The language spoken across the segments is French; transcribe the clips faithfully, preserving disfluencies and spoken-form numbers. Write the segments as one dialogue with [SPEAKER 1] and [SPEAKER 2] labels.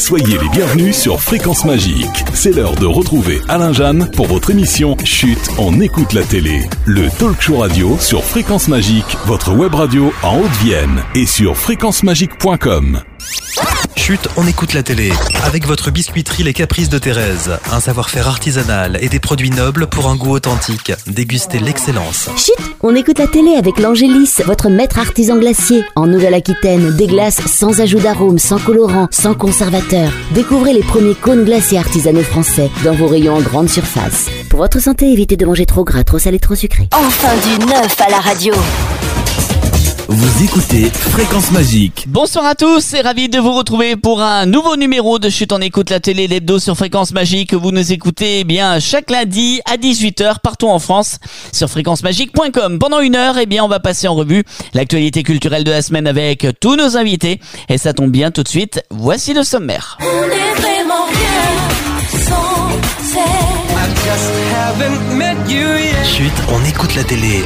[SPEAKER 1] Soyez les bienvenus sur Fréquence Magique. C'est l'heure de retrouver Alain Jeanne pour votre émission Chut, on écoute la télé. Le talk show radio sur Fréquence Magique, votre web radio en Haute-Vienne et sur fréquence magique point com.
[SPEAKER 2] Chut, on écoute la télé. Avec votre biscuiterie Les Caprices de Thérèse. Un savoir-faire artisanal et des produits nobles pour un goût authentique. Dégustez l'excellence.
[SPEAKER 3] Chut, on écoute la télé avec l'Angélis, votre maître artisan glacier. En Nouvelle-Aquitaine, des glaces sans ajout d'arôme, sans colorant, sans conservateur. Découvrez les premiers cônes glaciers artisanaux français dans vos rayons en grande surface. Pour votre santé, évitez de manger trop gras, trop salé, trop sucré.
[SPEAKER 4] Enfin du neuf à la radio.
[SPEAKER 2] Vous écoutez Fréquence Magique.
[SPEAKER 5] Bonsoir à tous et ravi de vous retrouver pour un nouveau numéro de Chut, on écoute la télé, l'hebdo sur Fréquence Magique. Vous nous écoutez eh bien chaque lundi à dix-huit heures partout en France sur fréquence magique point com. Pendant une heure, eh bien on va passer en revue l'actualité culturelle de la semaine avec tous nos invités. Et ça tombe bien tout de suite, voici le sommaire.
[SPEAKER 4] On est vraiment bien sans cesse.
[SPEAKER 2] Chut, on écoute la télé.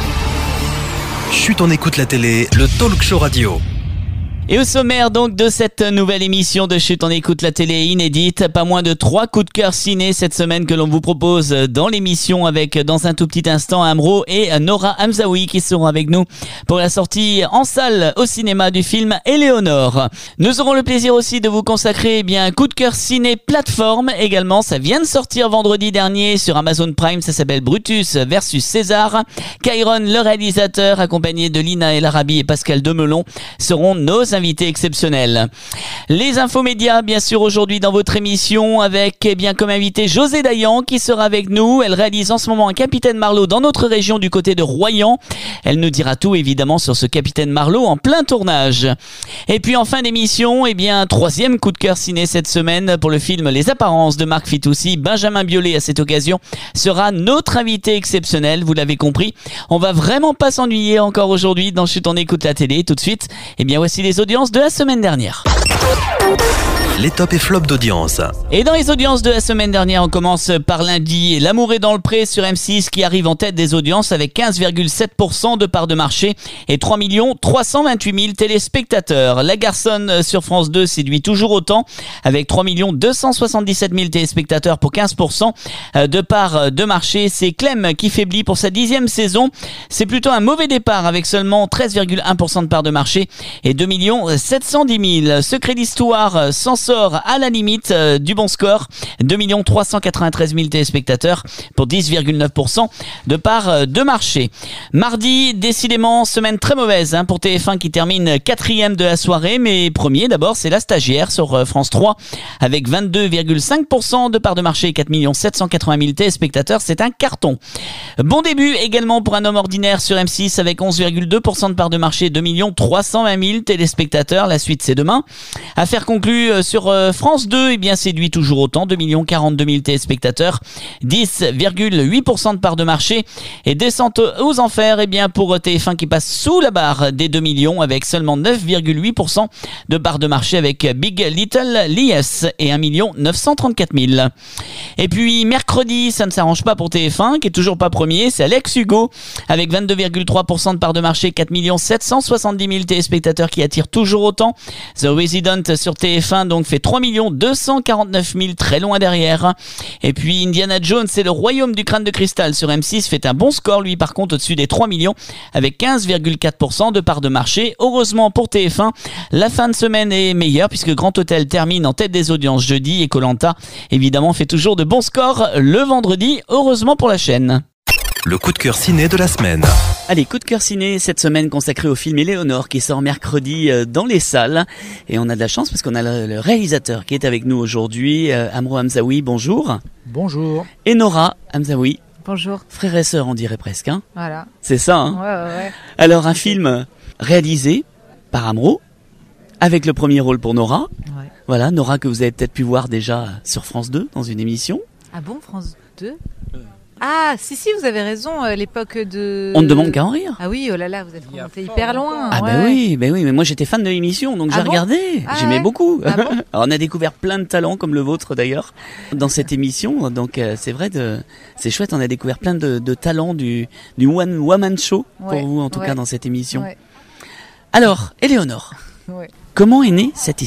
[SPEAKER 2] Chut, on écoute la télé, le talk show radio.
[SPEAKER 5] Et au sommaire donc de cette nouvelle émission de Chut, on écoute la télé inédite, pas moins de trois coups de cœur ciné cette semaine que l'on vous propose dans l'émission avec dans un tout petit instant Amro et Nora Hamzaoui qui seront avec nous pour la sortie en salle au cinéma du film Éléonore. Nous aurons le plaisir aussi de vous consacrer eh bien un coup de cœur ciné plateforme également, ça vient de sortir vendredi dernier sur Amazon Prime, ça s'appelle Brutus versus César. Kyron, le réalisateur, accompagné de Lina El Arabi et Pascal Demelon, seront nos invité exceptionnel. Les infos médias, bien sûr, aujourd'hui dans votre émission avec, eh bien, comme invité José Dayan qui sera avec nous. Elle réalise en ce moment un Capitaine Marlowe dans notre région du côté de Royan. Elle nous dira tout, évidemment, sur ce Capitaine Marlowe en plein tournage. Et puis, en fin d'émission, eh bien, troisième coup de cœur ciné cette semaine pour le film Les Apparences de Marc Fitoussi. Benjamin Biolay, à cette occasion, sera notre invité exceptionnel. Vous l'avez compris. On va vraiment pas s'ennuyer encore aujourd'hui dans Chut, on écoute la télé. Tout de suite, eh bien, voici les audiences de la semaine dernière.
[SPEAKER 2] Les tops et flops d'audience.
[SPEAKER 5] Et dans les audiences de la semaine dernière, on commence par lundi. L'amour est dans le pré sur M six qui arrive en tête des audiences avec quinze virgule sept pour cent de part de marché et trois millions trois cent vingt-huit mille téléspectateurs. La Garçonne sur France deux séduit toujours autant avec trois millions deux cent soixante-dix-sept mille téléspectateurs pour quinze pour cent de part de marché. C'est Clem qui faiblit pour sa dixième saison. C'est plutôt un mauvais départ avec seulement treize virgule un pour cent de part de marché et deux millions sept cent dix mille. Secret d'Histoire s'en sort à la limite euh, du bon score, deux millions trois cent quatre-vingt-treize mille téléspectateurs pour dix virgule neuf pour cent de part euh, de marché. Mardi, décidément, semaine très mauvaise hein, pour T F un qui termine quatrième de la soirée, mais premier d'abord c'est La Stagiaire sur euh, France trois avec vingt-deux virgule cinq pour cent de part de marché et quatre millions sept cent quatre-vingt mille téléspectateurs, c'est un carton. Bon début également pour Un Homme Ordinaire sur M six avec onze virgule deux pour cent de part de marché, deux millions trois cent vingt mille téléspectateurs, la suite c'est demain. Affaire conclue euh, sur France deux, eh bien séduit toujours autant, deux millions quarante-deux mille téléspectateurs, dix virgule huit pour cent de part de marché et descente aux enfers eh bien pour T F un qui passe sous la barre des deux millions avec seulement neuf virgule huit pour cent de part de marché avec Big Little Lies et un million neuf cent trente-quatre mille. Et puis mercredi, ça ne s'arrange pas pour T F un qui est toujours pas premier, c'est Alex Hugo avec vingt-deux virgule trois pour cent de part de marché, quatre millions sept cent soixante-dix mille téléspectateurs qui attirent toujours autant. The Resident sur T F un donc fait trois millions deux cent quarante-neuf mille, très loin derrière. Et puis Indiana Jones et le Royaume du Crâne de Cristal sur M six fait un bon score, lui par contre au-dessus des trois millions avec quinze virgule quatre pour cent de part de marché. Heureusement pour T F un, la fin de semaine est meilleure puisque Grand Hôtel termine en tête des audiences jeudi et Koh-Lanta évidemment fait toujours de bons scores le vendredi, heureusement pour la chaîne.
[SPEAKER 2] Le coup de cœur ciné de la semaine.
[SPEAKER 5] Allez, coup de cœur ciné cette semaine consacré au film Éléonore qui sort mercredi dans les salles. Et on a de la chance parce qu'on a le, le réalisateur qui est avec nous aujourd'hui, euh, Amro Hamzaoui, bonjour.
[SPEAKER 6] Bonjour.
[SPEAKER 5] Et Nora Hamzaoui.
[SPEAKER 7] Bonjour.
[SPEAKER 5] Frère et sœur on dirait presque. Hein.
[SPEAKER 7] Voilà.
[SPEAKER 5] C'est ça, hein.
[SPEAKER 7] Ouais, ouais, ouais.
[SPEAKER 5] Alors un film réalisé par Amro, avec le premier rôle pour Nora.
[SPEAKER 7] Ouais.
[SPEAKER 5] Voilà, Nora que vous avez peut-être pu voir déjà sur France deux dans une émission.
[SPEAKER 7] Ah bon, France deux ? Ah, si, si, vous avez raison, euh, l'époque de...
[SPEAKER 5] On ne demande qu'à en rire.
[SPEAKER 7] Ah oui, oh là là, vous êtes remonté hyper loin.
[SPEAKER 5] Ah
[SPEAKER 7] ouais.
[SPEAKER 5] bah oui, bah oui, mais moi j'étais fan de l'émission, donc
[SPEAKER 7] Ah
[SPEAKER 5] j'ai
[SPEAKER 7] bon
[SPEAKER 5] regardé,
[SPEAKER 7] ah
[SPEAKER 5] j'aimais
[SPEAKER 7] ouais
[SPEAKER 5] beaucoup.
[SPEAKER 7] Ah bon
[SPEAKER 5] Alors on a découvert plein de talents, comme le vôtre d'ailleurs, dans cette émission, donc euh, c'est vrai, de, c'est chouette, on a découvert plein de, de talents du, du one woman show, pour
[SPEAKER 7] ouais,
[SPEAKER 5] vous en tout
[SPEAKER 7] ouais.
[SPEAKER 5] cas dans cette émission.
[SPEAKER 7] Ouais.
[SPEAKER 5] Alors, Éléonore,
[SPEAKER 7] Ouais.
[SPEAKER 5] comment est née cette histoire ?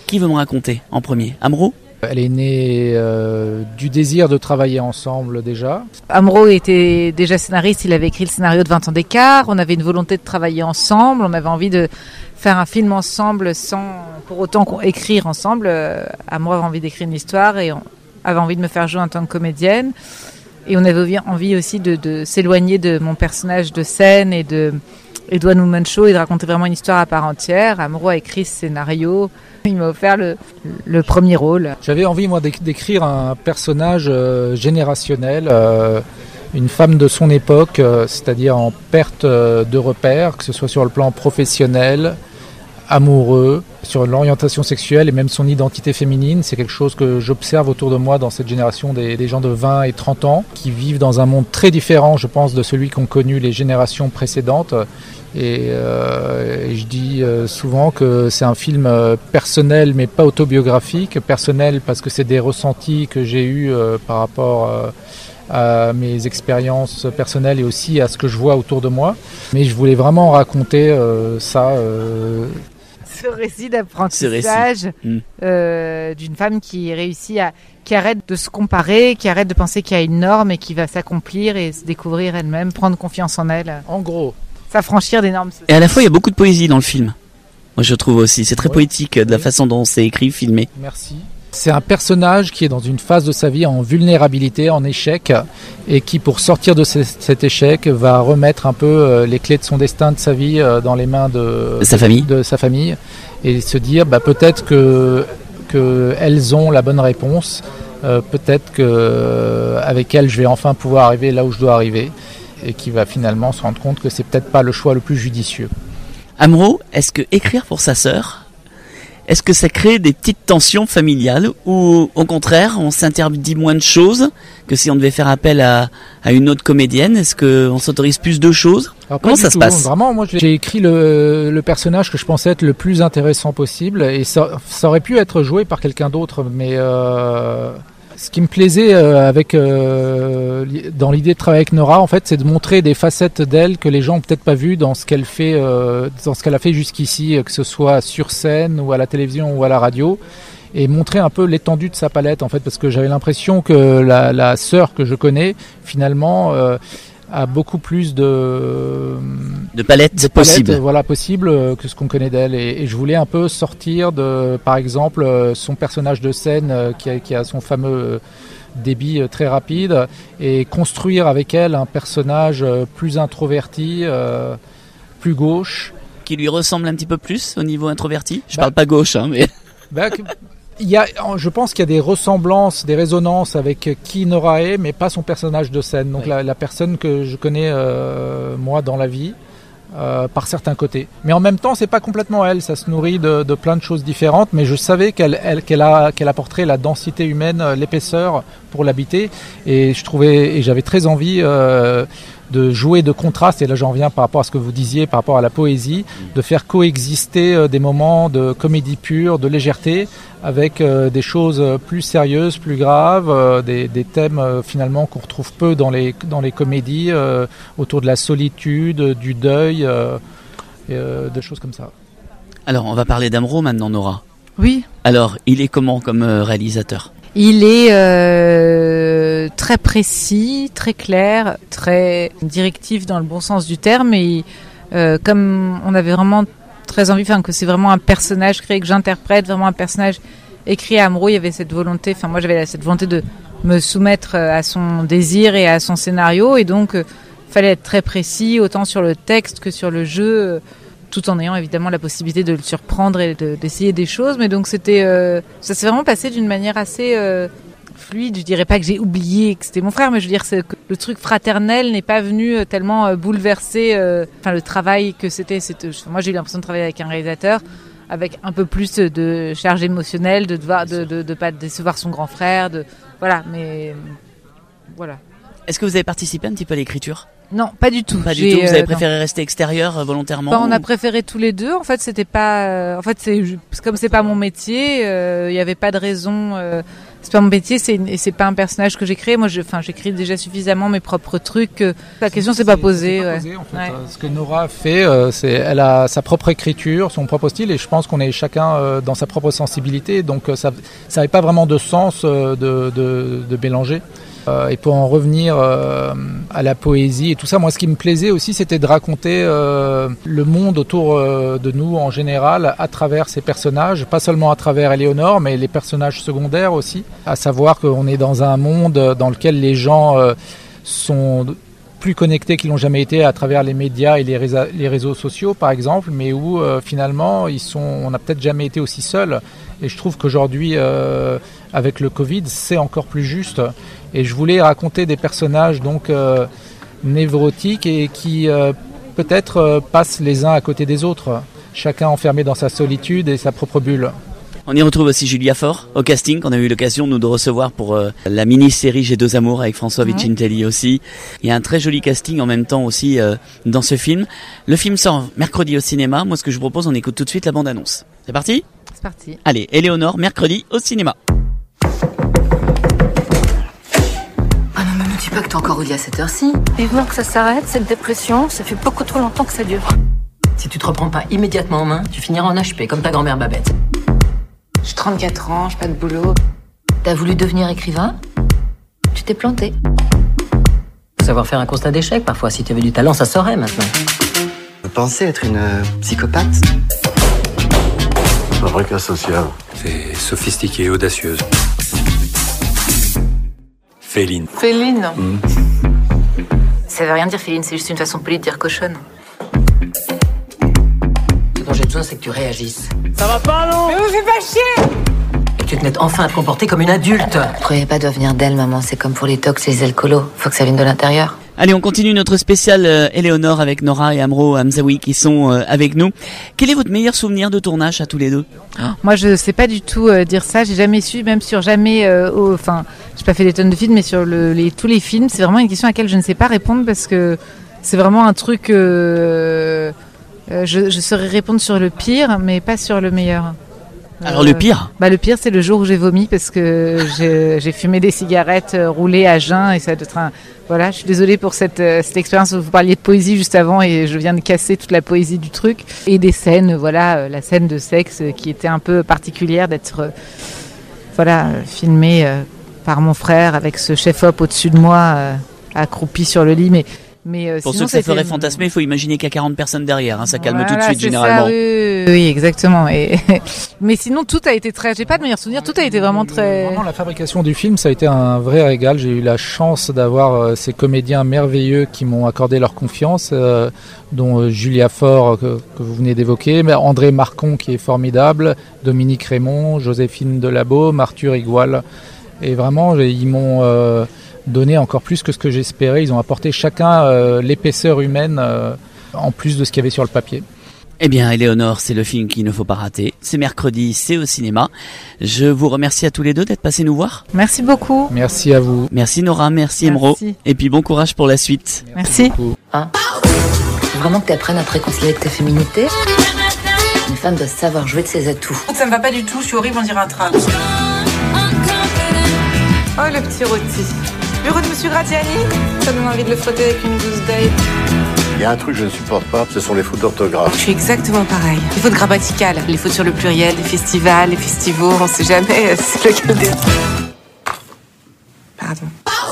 [SPEAKER 5] Qui veut me raconter en premier? Amro?
[SPEAKER 6] Elle est née euh, du désir de travailler ensemble déjà.
[SPEAKER 7] Amro était déjà scénariste, il avait écrit le scénario de vingt ans d'écart. On avait une volonté de travailler ensemble, on avait envie de faire un film ensemble sans pour autant qu'on écrire ensemble. Euh, Amro avait envie d'écrire une histoire et on avait envie de me faire jouer en tant que comédienne. Et on avait envie aussi de, de s'éloigner de mon personnage de scène et de Edouard Woman Show et de raconter vraiment une histoire à part entière. Amro a écrit ce scénario. Il m'a offert le, le premier rôle.
[SPEAKER 6] J'avais envie, moi, d'écrire un personnage euh, générationnel, euh, une femme de son époque, euh, c'est-à-dire en perte euh, de repères, que ce soit sur le plan professionnel, amoureux, sur l'orientation sexuelle et même son identité féminine. C'est quelque chose que j'observe autour de moi dans cette génération des, des gens de vingt et trente ans qui vivent dans un monde très différent, je pense, de celui qu'ont connu les générations précédentes. Et, euh, et je dis euh, souvent que c'est un film euh, personnel mais pas autobiographique. Personnel parce que c'est des ressentis que j'ai eus euh, par rapport euh, à mes expériences personnelles et aussi à ce que je vois autour de moi. Mais je voulais vraiment raconter euh, ça. Euh,
[SPEAKER 7] Ce récit d'apprentissage mmh. euh, d'une femme qui réussit à, qui arrête de se comparer, qui arrête de penser qu'il y a une norme et qui va s'accomplir et se découvrir elle-même, prendre confiance en elle.
[SPEAKER 6] En gros.
[SPEAKER 7] S'affranchir des normes sociales.
[SPEAKER 5] Et à la fois, il y a beaucoup de poésie dans le film. Moi, je trouve aussi. C'est très oui. poétique de la oui. façon dont c'est écrit, filmé.
[SPEAKER 6] Merci. C'est un personnage qui est dans une phase de sa vie en vulnérabilité, en échec, et qui, pour sortir de ce, cet échec, va remettre un peu euh, les clés de son destin, de sa vie, euh, dans les mains de,
[SPEAKER 5] de sa famille,
[SPEAKER 6] de sa famille, et se dire, bah, peut-être que, que elles ont la bonne réponse, euh, peut-être que euh, avec elles, je vais enfin pouvoir arriver là où je dois arriver, et qui va finalement se rendre compte que c'est peut-être pas le choix le plus judicieux.
[SPEAKER 5] Amro, est-ce que écrire pour sa sœur, est-ce que ça crée des petites tensions familiales ou au contraire on s'interdit moins de choses que si on devait faire appel à, à une autre comédienne? Est-ce qu'on s'autorise plus de choses?
[SPEAKER 6] Alors,
[SPEAKER 5] comment ça
[SPEAKER 6] tout.
[SPEAKER 5] se passe?
[SPEAKER 6] Vraiment, moi j'ai écrit le, le personnage que je pensais être le plus intéressant possible et ça, ça aurait pu être joué par quelqu'un d'autre, mais euh, ce qui me plaisait euh, avec euh, dans l'idée de travailler avec Nora, en fait, c'est de montrer des facettes d'elle que les gens n'ont peut-être pas vues dans ce qu'elle fait, euh, dans ce qu'elle a fait jusqu'ici, que ce soit sur scène ou à la télévision ou à la radio, et montrer un peu l'étendue de sa palette, en fait, parce que j'avais l'impression que la, la sœur que je connais, finalement, euh, a beaucoup plus de
[SPEAKER 5] de palettes
[SPEAKER 6] de
[SPEAKER 5] possible,
[SPEAKER 6] palettes, voilà, possible que ce qu'on connaît d'elle. Et, et je voulais un peu sortir de, par exemple, son personnage de scène qui a, qui a son fameux débit très rapide et construire avec elle un personnage plus introverti, euh, plus gauche,
[SPEAKER 5] qui lui ressemble un petit peu plus au niveau introverti. Je
[SPEAKER 6] bah,
[SPEAKER 5] parle pas gauche, hein, mais
[SPEAKER 6] bah, il y a, je pense qu'il y a des ressemblances, des résonances avec qui Nora est, mais pas son personnage de scène. Donc oui. la, la personne que je connais euh, moi dans la vie, euh, par certains côtés. Mais en même temps, c'est pas complètement elle. Ça se nourrit de, de plein de choses différentes. Mais je savais qu'elle, elle, qu'elle a, qu'elle apporterait la densité humaine, l'épaisseur pour l'habiter. Et je trouvais, et j'avais très envie. Euh, de jouer de contraste, et là j'en viens par rapport à ce que vous disiez, par rapport à la poésie, de faire coexister euh, des moments de comédie pure, de légèreté, avec euh, des choses plus sérieuses, plus graves, euh, des, des thèmes euh, finalement qu'on retrouve peu dans les, dans les comédies, euh, autour de la solitude, du deuil, euh, et, euh, de choses comme ça.
[SPEAKER 5] Alors on va parler d'Amro maintenant, Nora.
[SPEAKER 7] Oui.
[SPEAKER 5] Alors il est comment comme euh, réalisateur?
[SPEAKER 7] Il est euh, très précis, très clair, très directif dans le bon sens du terme. Et euh, comme on avait vraiment très envie, enfin que c'est vraiment un personnage créé, que j'interprète, vraiment un personnage écrit à Amro, il y avait cette volonté. Enfin moi j'avais cette volonté de me soumettre à son désir et à son scénario, et donc euh, fallait être très précis, autant sur le texte que sur le jeu. Euh, tout en ayant évidemment la possibilité de le surprendre et de, d'essayer des choses. Mais donc c'était, euh, ça s'est vraiment passé d'une manière assez euh, fluide. Je dirais pas que j'ai oublié que c'était mon frère, mais je veux dire c'est que le truc fraternel n'est pas venu tellement euh, bouleverser euh, enfin, le travail que c'était. c'était. Moi j'ai eu l'impression de travailler avec un réalisateur avec un peu plus de charge émotionnelle, de devoir, de, de, de, de pas décevoir son grand frère, de voilà. Mais voilà.
[SPEAKER 5] Est-ce que vous avez participé un petit peu à l'écriture?
[SPEAKER 7] Non, pas du tout.
[SPEAKER 5] Pas du
[SPEAKER 7] J'ai,
[SPEAKER 5] tout. Vous avez
[SPEAKER 7] euh,
[SPEAKER 5] préféré non. rester extérieur euh, volontairement?
[SPEAKER 7] Bah, on
[SPEAKER 5] ou...
[SPEAKER 7] a préféré tous les deux. En fait, c'était pas. Euh, en fait, c'est comme c'est pas mon métier. Il euh, y avait pas de raison. Euh, c'est pas mon métier, c'est, une, c'est pas un personnage que j'ai créé. Moi, je, enfin, j'écris déjà suffisamment mes propres trucs. Euh, la question s'est pas posée.
[SPEAKER 6] C'est pas
[SPEAKER 7] ouais.
[SPEAKER 6] posé, en fait.
[SPEAKER 7] Ouais.
[SPEAKER 6] Ce que Nora fait, euh, c'est, elle a sa propre écriture, son propre style, et je pense qu'on est chacun euh, dans sa propre sensibilité. Donc, euh, ça, ça n'avait pas vraiment de sens euh, de, de, de mélanger. Euh, et pour en revenir euh, à la poésie et tout ça, moi, ce qui me plaisait aussi, c'était de raconter euh, le monde autour euh, de nous en général à travers ces personnages, pas seulement à travers Éléonore, mais les personnages secondaires aussi. À savoir qu'on est dans un monde dans lequel les gens euh, sont plus connectés qu'ils n'ont jamais été à travers les médias et les réseaux, les réseaux sociaux, par exemple, mais où euh, finalement, ils sont, on n'a peut-être jamais été aussi seuls. Et je trouve qu'aujourd'hui, euh, avec le Covid, c'est encore plus juste. Et je voulais raconter des personnages donc euh, névrotiques et qui euh, peut-être euh, passent les uns à côté des autres, chacun enfermé dans sa solitude et sa propre bulle.
[SPEAKER 5] On y retrouve aussi Julia Faure au casting qu'on a eu l'occasion nous de recevoir pour euh, la mini-série J'ai deux amours avec François
[SPEAKER 7] Ouais.
[SPEAKER 5] Vicentelli aussi. Il y a un très joli casting en même temps aussi euh, dans ce film. Le film sort mercredi au cinéma. Moi, ce que je vous propose, on écoute tout de suite la bande-annonce. C'est parti ?
[SPEAKER 7] C'est parti.
[SPEAKER 5] Allez, Éléonore, mercredi au cinéma.
[SPEAKER 8] Ah non, mais me dis pas que t'es encore au lit à cette heure-ci.
[SPEAKER 9] Vivement que ça s'arrête, cette dépression, ça fait beaucoup trop longtemps que ça dure.
[SPEAKER 8] Si tu te reprends pas immédiatement en main, tu finiras en H P, comme ta grand-mère Babette.
[SPEAKER 9] J'ai trente-quatre ans, j'ai pas de boulot.
[SPEAKER 8] T'as voulu devenir écrivain? Tu t'es planté. Faut savoir faire un constat d'échec, parfois. Si tu avais du talent, ça saurait maintenant.
[SPEAKER 10] Vous pensez être une euh, psychopathe?
[SPEAKER 11] Un vrai cas social.
[SPEAKER 12] C'est sophistiqué et audacieuse. Féline.
[SPEAKER 9] Féline
[SPEAKER 12] Mmh.
[SPEAKER 9] Ça veut rien dire, Féline, c'est juste une façon polie de dire cochonne.
[SPEAKER 8] Ce dont j'ai besoin, c'est que tu réagisses.
[SPEAKER 9] Ça va pas, non? Mais vous faites pas chier!
[SPEAKER 8] Et que tu te mettes enfin à te comporter comme une adulte.
[SPEAKER 9] Ne croyez pas doit venir d'elle, maman. C'est comme pour les tox et les alcoolos. Faut que ça vienne de l'intérieur.
[SPEAKER 5] Allez, on continue notre spécial euh, Éléonore avec Nora et Amro Hamzaoui qui sont euh, avec nous. Quel est votre meilleur souvenir de tournage à tous les deux ?
[SPEAKER 7] Moi, je sais pas du tout euh, dire ça. J'ai jamais su, même sur jamais. Euh, au- Enfin, j'ai pas fait des tonnes de films, mais sur le, les, tous les films, c'est vraiment une question à laquelle je ne sais pas répondre parce que c'est vraiment un truc. Euh, euh, je, je saurais répondre sur le pire, mais pas sur le meilleur.
[SPEAKER 5] Alors le pire ?
[SPEAKER 7] Bah le pire, c'est le jour où j'ai vomi parce que j'ai, j'ai fumé des cigarettes euh, roulées à jeun et ça doit être un... Voilà, je suis désolée pour cette, euh, cette expérience. Vous parliez de poésie juste avant et je viens de casser toute la poésie du truc. Et des scènes, voilà, euh, la scène de sexe euh, qui était un peu particulière d'être, euh, voilà, euh, filmée euh, par mon frère avec ce chef-op au-dessus de moi, euh, accroupi sur le lit. Mais, mais euh,
[SPEAKER 5] Pour
[SPEAKER 7] sinon,
[SPEAKER 5] ceux que ça ferait
[SPEAKER 7] c'était-
[SPEAKER 5] fantasmer, il faut imaginer qu'il y a quarante personnes derrière. Hein, ça calme tout de
[SPEAKER 7] Voilà,
[SPEAKER 5] suite
[SPEAKER 7] c'est
[SPEAKER 5] généralement.
[SPEAKER 7] ça, oui, oui, oui, exactement. Et mais sinon, tout a été très. J'ai pas de meilleurs souvenirs. Tout a été vraiment très.
[SPEAKER 6] Vraiment, la fabrication du film, ça a été un vrai régal. J'ai eu la chance d'avoir euh, ces comédiens merveilleux qui m'ont accordé leur confiance, euh, dont euh, Julia Faure, que, que vous venez d'évoquer, mais André Marcon, qui est formidable, Dominique Raymond, Joséphine Delabaume, Arthur Igual. Et vraiment, j'ai- ils m'ont euh, donné encore plus que ce que j'espérais. Ils ont apporté chacun euh, l'épaisseur humaine, euh, en plus de ce qu'il y avait sur le papier.
[SPEAKER 5] Eh bien, Éléonore, c'est le film qu'il ne faut pas rater. C'est mercredi, c'est au cinéma. Je vous remercie à tous les deux d'être passés nous voir.
[SPEAKER 7] Merci beaucoup.
[SPEAKER 6] Merci à vous.
[SPEAKER 5] Merci Nora, merci, Emro.
[SPEAKER 7] Merci.
[SPEAKER 5] Et puis bon courage pour la suite.
[SPEAKER 7] Merci.
[SPEAKER 8] Hein? Faut vraiment que tu apprennes à te réconcilier avec ta féminité. Une femme doit savoir jouer de ses atouts.
[SPEAKER 13] Ça me va pas du tout, je suis horrible, on dirait un train. Oh, le petit rôti. Bureau de Monsieur Gratiani. Ça donne envie de le frotter avec une gousse d'ail.
[SPEAKER 11] Il y a un truc que je ne supporte pas, ce sont les fautes d'orthographe.
[SPEAKER 13] Je suis exactement pareil. Les fautes grammaticales, les fautes sur le pluriel, les festivals, les festivals, on sait jamais euh, c'est lequel des... Pardon.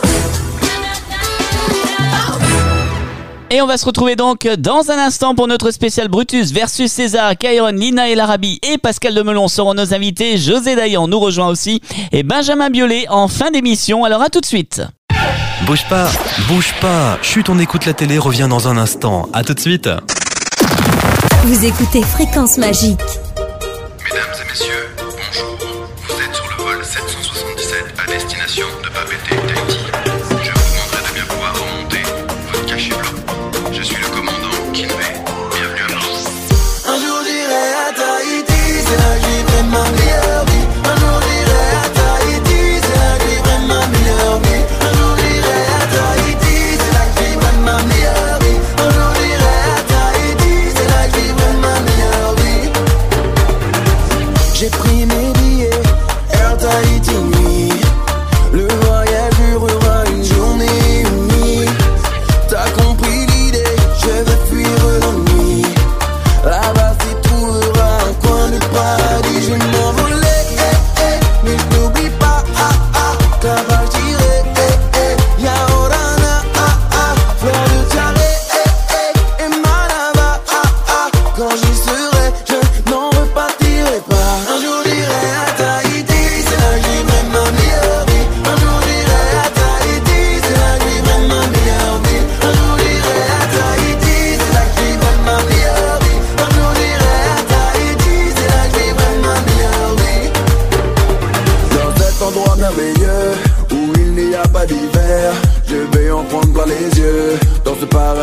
[SPEAKER 5] Et on va se retrouver donc dans un instant pour notre spécial Brutus versus César. Kairon, Lina El Arabi et Pascal Demelon seront nos invités. José Dayan nous rejoint aussi. Et Benjamin Biolay en fin d'émission. Alors à tout de suite.
[SPEAKER 2] Bouge pas, bouge pas. Chut, on écoute la télé, revient dans un instant. À tout de suite.
[SPEAKER 14] Vous écoutez Fréquence Magique.
[SPEAKER 15] Mesdames et messieurs, bonjour. Vous êtes sur le vol sept cent soixante-dix-sept à destination de Papeete, Tahiti. Je vous demanderai de bien vouloir remonter votre cachet blanc. Je suis le commandant Kinvey. Bienvenue à bord.
[SPEAKER 16] Un jour j'irai à Tahiti, c'est là que je vivrai ma meilleure vie. Un jour j'irai à Tahiti, c'est là que je vivrai ma meilleure vie. Un jour j'irai à Tahiti, c'est là que je vivrai ma meilleure vie. Un jour j'irai à Tahiti, c'est là que je vivrai ma meilleure vie. J'ai pris mes billets, Air Tahiti.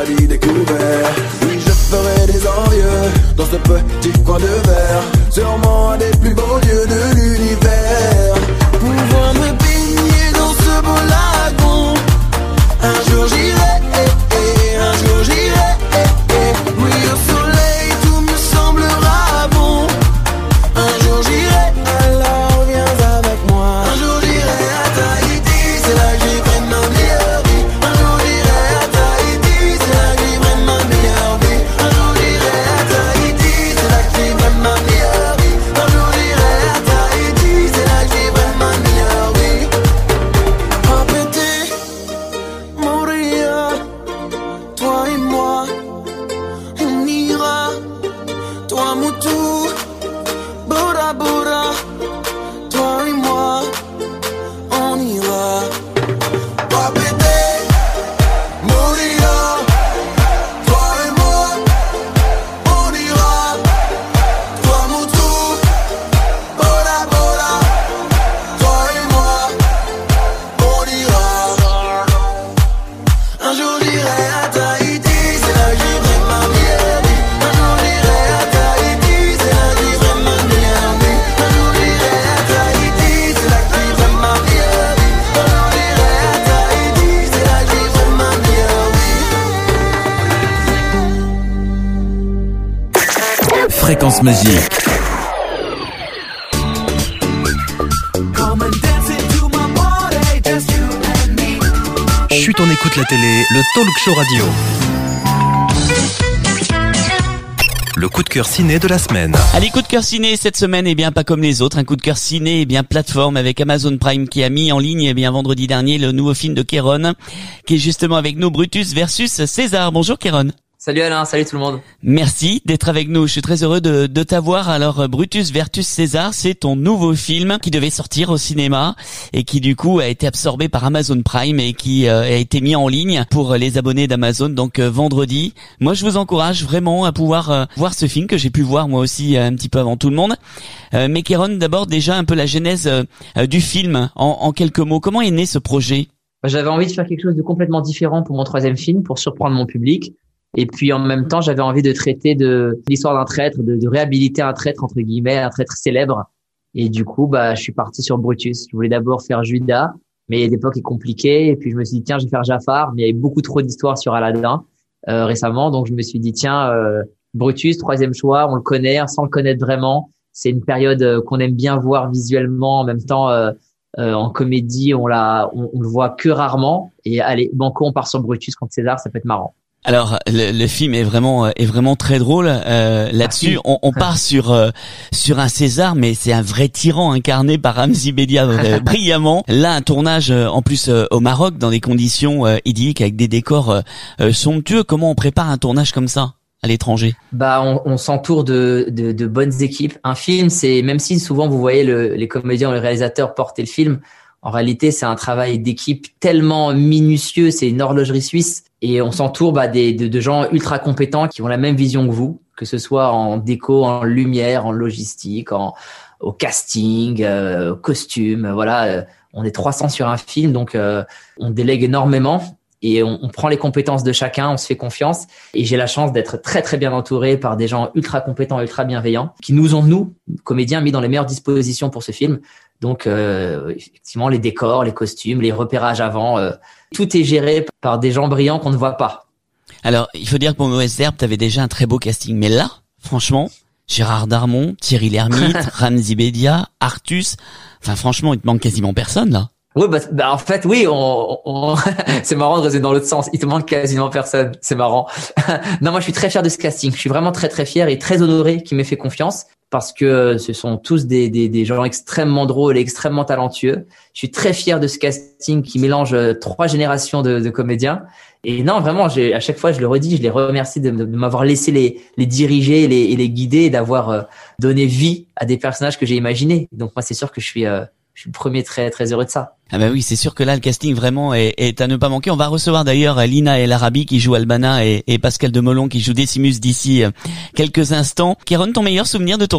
[SPEAKER 16] paradis découvert. Oui, je ferai des envieux dans ce petit coin de verre, sûrement un des plus beaux lieux de l'univers. Pouvoir me baigner dans ce beau lagon, un jour j'irai, eh, eh, un jour j'irai, eh, eh. Oui, au soleil tout me semblera bon. Un jour j'irai, alors viens avec moi. Un jour j'irai à Tahiti, c'est là que j'ai fait ma meilleure vie. Un jour j'irai à Tahiti, c'est là que j'ai fait ma meilleure vie. Un jour j'irai à Tahiti, c'est là que j'ai fait ma meilleure vie. Un jour j'irai à Tahiti, c'est là que j'ai fait ma meilleure vie. Papete, Moria, toi et moi, on ira. Toi Moutou, Bora Bora, toi et moi, on ira. Papete, Moria, toi et moi, on ira. Toi Moutou, Bora Bora, toi et moi, on ira. Un jour j'irai à Tahiti, c'est là que j'ai fait ma meilleure vie. Un jour j'irai à Tahiti, c'est là que j'ai fait ma meilleure vie. Un jour j'irai à Tahiti, c'est là que j'ai fait ma meilleure vie. Un jour j'irai à Tahiti, c'est là que j'ai fait ma meilleure vie.
[SPEAKER 1] Fréquence Magique.
[SPEAKER 2] Chut, on écoute la télé, le talk show radio. Le coup de cœur ciné de la semaine.
[SPEAKER 5] Allez, coup de cœur ciné cette semaine, eh bien pas comme les autres, un coup de cœur ciné, eh bien plateforme avec Amazon Prime qui a mis en ligne, eh bien vendredi dernier, le nouveau film de Kéron, qui est justement avec nous, Brutus versus César. Bonjour Kéron.
[SPEAKER 17] Salut Alain, salut tout le monde.
[SPEAKER 5] Merci d'être avec nous. Je suis très heureux de, de t'avoir. Alors, Brutus versus César, c'est ton nouveau film qui devait sortir au cinéma et qui du coup a été absorbé par Amazon Prime et qui euh, a été mis en ligne pour les abonnés d'Amazon. Donc euh, vendredi, moi je vous encourage vraiment à pouvoir euh, voir ce film que j'ai pu voir moi aussi euh, un petit peu avant tout le monde. Euh, mais Kéron, d'abord déjà un peu la genèse euh, du film en, en quelques mots. Comment est né ce projet ?
[SPEAKER 17] J'avais envie de faire quelque chose de complètement différent pour mon troisième film, pour surprendre mon public. Et puis en même temps, j'avais envie de traiter de l'histoire d'un traître, de, de réhabiliter un traître entre guillemets, un traître célèbre. Et du coup, bah, je suis parti sur Brutus. Je voulais d'abord faire Judas, mais l'époque est compliquée. Et puis je me suis dit tiens, je vais faire Jafar, mais il y avait beaucoup trop d'histoires sur Aladdin euh, récemment, donc je me suis dit tiens, euh, Brutus, troisième choix, on le connaît sans le connaître vraiment. C'est une période euh, qu'on aime bien voir visuellement, en même temps euh, euh, en comédie, on l'a, on, on le voit que rarement. Et allez, banco, on part sur Brutus contre César, ça peut être marrant.
[SPEAKER 5] Alors le, le film est vraiment est vraiment très drôle euh, là-dessus. On, on part sur euh, sur un César, mais c'est un vrai tyran incarné par Ramzy Bedia euh, brillamment. Là, un tournage euh, en plus euh, au Maroc dans des conditions euh, idylliques avec des décors euh, euh, somptueux. Comment on prépare un tournage comme ça à l'étranger ?
[SPEAKER 17] Bah, on, on s'entoure de, de de bonnes équipes. Un film, c'est même si souvent vous voyez le, les comédiens ou les réalisateurs porter le film. En réalité, c'est un travail d'équipe tellement minutieux, c'est une horlogerie suisse. Et on s'entoure bah, des, de, de gens ultra compétents qui ont la même vision que vous, que ce soit en déco, en lumière, en logistique, en, au casting, euh, au costume. Voilà, euh, on est trois cents sur un film, donc euh, on délègue énormément. Et on, on prend les compétences de chacun, on se fait confiance. Et j'ai la chance d'être très, très bien entouré par des gens ultra compétents, ultra bienveillants, qui nous ont, nous, comédiens, mis dans les meilleures dispositions pour ce film. Donc, euh, effectivement, les décors, les costumes, les repérages avant, euh, tout est géré par des gens brillants qu'on ne voit pas.
[SPEAKER 5] Alors, il faut dire que pour Mauvaise Herbe, tu avais déjà un très beau casting. Mais là, franchement, Gérard Darmon, Thierry Lhermitte, Ramzy Bedia, Artus, enfin franchement, il te manque quasiment personne là.
[SPEAKER 17] Oui, bah, bah en fait, oui, on, on... c'est marrant de raisonner dans l'autre sens. Il te manque quasiment personne, c'est marrant. Non, moi, je suis très fier de ce casting. Je suis vraiment très, très fier et très honoré qu'il m'ait fait confiance parce que ce sont tous des, des, des gens extrêmement drôles et extrêmement talentueux. Je suis très fier de ce casting qui mélange trois générations de, de comédiens. Et non, vraiment, j'ai, à chaque fois, je le redis, je les remercie de, de, de m'avoir laissé les, les diriger et les, et les guider et d'avoir euh, donné vie à des personnages que j'ai imaginés. Donc moi, c'est sûr que je suis... Euh, Je suis le premier très très heureux de ça.
[SPEAKER 5] Ah bah oui, c'est sûr que là le casting vraiment est, est à ne pas manquer. On va recevoir d'ailleurs Lina El Arabi qui joue Albana et, et Pascal Demolon qui joue Décimus d'ici quelques instants. Kéron, ton meilleur souvenir de tournage ?